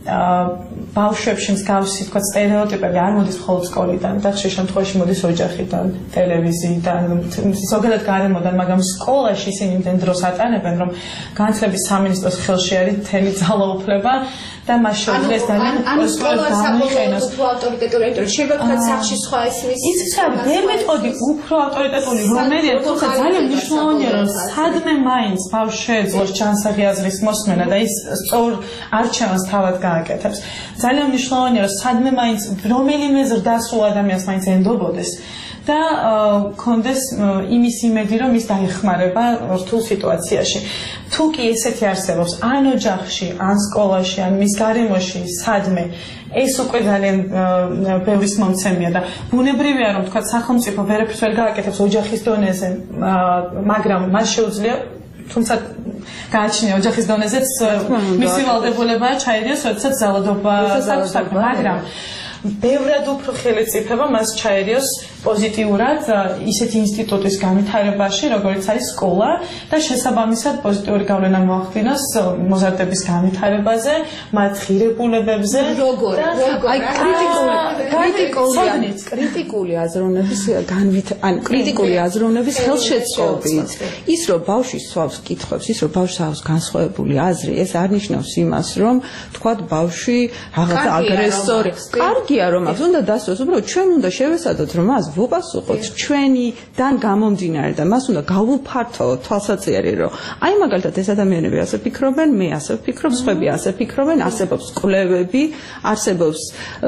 ბავშვებში მსგავსი თქვა სტერეოტიპები არ მოდის მხოლოდ სკოლიდან და ხშირ შემთხვევაში მოდის ოჯახიდან, ტელევიზიიდან, ზოგადად გარემოდან, მაგრამ სკოლაში ისინი იმდენ დროს ატარებენ, რომ განათლების სამინისტროს ხელში არის მთელი ძალაუფლება და მას შეუძლია ძალიან ანუ სკოლა საბოლოოდ უფრო ავტორიტეტული, იმიტომ რომ შეიძლება თქვა სახში სხვა ისმის ის არის ვერ მეტყოდი უფრო ავტორიტეტული რომელია, თუმცა ძალიან მნიშვნელოვანია რომ სადმე მაინც ბავშვს შეეძლოს ჯანსაღი აზრის მოსმენა და ის სწორ არჩევანს თავად გააკეთებს. ძალიან მნიშვნელოვანია რომ სადმე მაინც რომელიმე ზრდასრულ ადამიანს მაინც ენდობოდეს და კონდეს იმის იმედი რომ ის დაეხმარება რთულ სიტუაციაში. თუ კი ესეთი არსებობს ან ოჯახში, ან სკოლაში, ან მის გარემოში, სადმე ეს უკვე ძალიან ბევრის მომცემია და ბუნებრივია რომ თქვა სახელმწიფო ვერაფერს ვერ გააკეთებს ოჯახის დონეზე, მაგრამ მას შეუძლია თუმცა გააჩნია ოჯახის დონეზეც მისი ვალდებულებაა ჩაერიოს, როდესაც ძალადობა აქვს საქმე, მაგრამ ბევრად უფრო ხელისუფლება მას ჩაერიოს პოზიტიურად ისეთი ინსტიტუტის განვითარებაში, როგორც არის სკოლა და შესაბამისად პოზიტიური გავლენა მოახდინოს მოზარდების განვითარებაზე, მათ ღირებულებებზე. როგორ აი კრიტიკული კრიტიკული კრიტიკული აზროვნების განვითარება, ან კრიტიკული აზროვნების ხელშეწყობით. ის რომ ბავშვი სვავს კითხვებს, ის რომ ბავშვს აქვს განსხვავებული აზრი, ეს არ ნიშნავს იმას, რომ თქვათ ბავშვი რაღაც აგრესორი. კარგია რომ აქვს, უნდა დასწროს, უბრალოდ ჩვენ უნდა შევესადოთ, რომ მას ვუპასუხოთ ჩვენიდან გამომდინარე და მას უნდა გავუფართოვოთ თვალსაჩინო, რომ აი მაგალითად ეს ადამიანები ასე ფიქრობენ, მე ასე ვფიქრობ, სხვები ასე ფიქრობენ, არსებობს კვლევები, არსებობს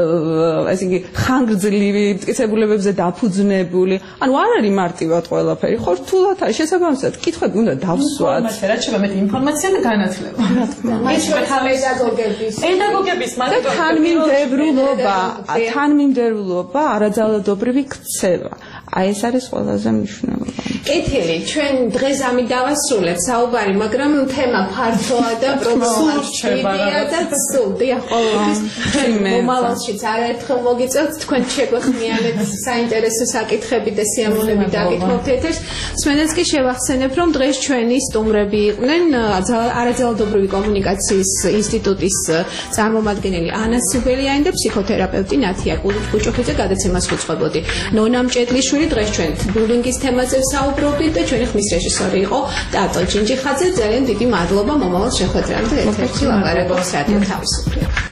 ესე იგი ხანგრძლივი მტკიცებულებებზე დაფუძნებული, ანუ არ არის მარტივად ყველაფერი, ხო რთულად არის შესაბამისად, კითხვები უნდა დავსვათ. რა შეიძლება მეტი ინფორმაცია და განათლება. რა თქმა უნდა. ეს პედაგოგების პედაგოგების და თანმიმდევრულობა, თანმიმდევრულობა, არაძალადობრივი ქცევა. აი ეს არის ყველაზე მნიშვნელოვანი. კეთილი, ჩვენ დღეს ამით დავასრულებთ საუბარი, მაგრამ თემა ფართოა და პრობლემატიკია და სულდია ყოველთვის. მომავალშიც არაერთხელ მოგიწევთ, თქვენ შეგვეხმიანეთ საინტერესო საკითხები და სიამოვნები დაგითხოვთ ეთერს. მსმენელს კი შევახსენებ, რომ დღეს ჩვენი სტუმრები იყვნენ არაძალადობრივი კომუნიკაციის ინსტიტუტის წარმომადგენელი ანა სიბელიანი და ფსიქოთერაპევტი ნათია კუჭუხიძე. გადაცემას ვუწყებოდი ნონა მჭედლიშვილი. დღეს ჩვენ ბულინგის თემაზე საუბრობთ და ჩვენი ხმის რეჟისორი იყო ტატო ჯინჯიხაძე. ძალიან დიდი მადლობა მომავალ შეხვედრამდე. ერთ-ერთი ლაპარაკობს რადიო თავისუფლება.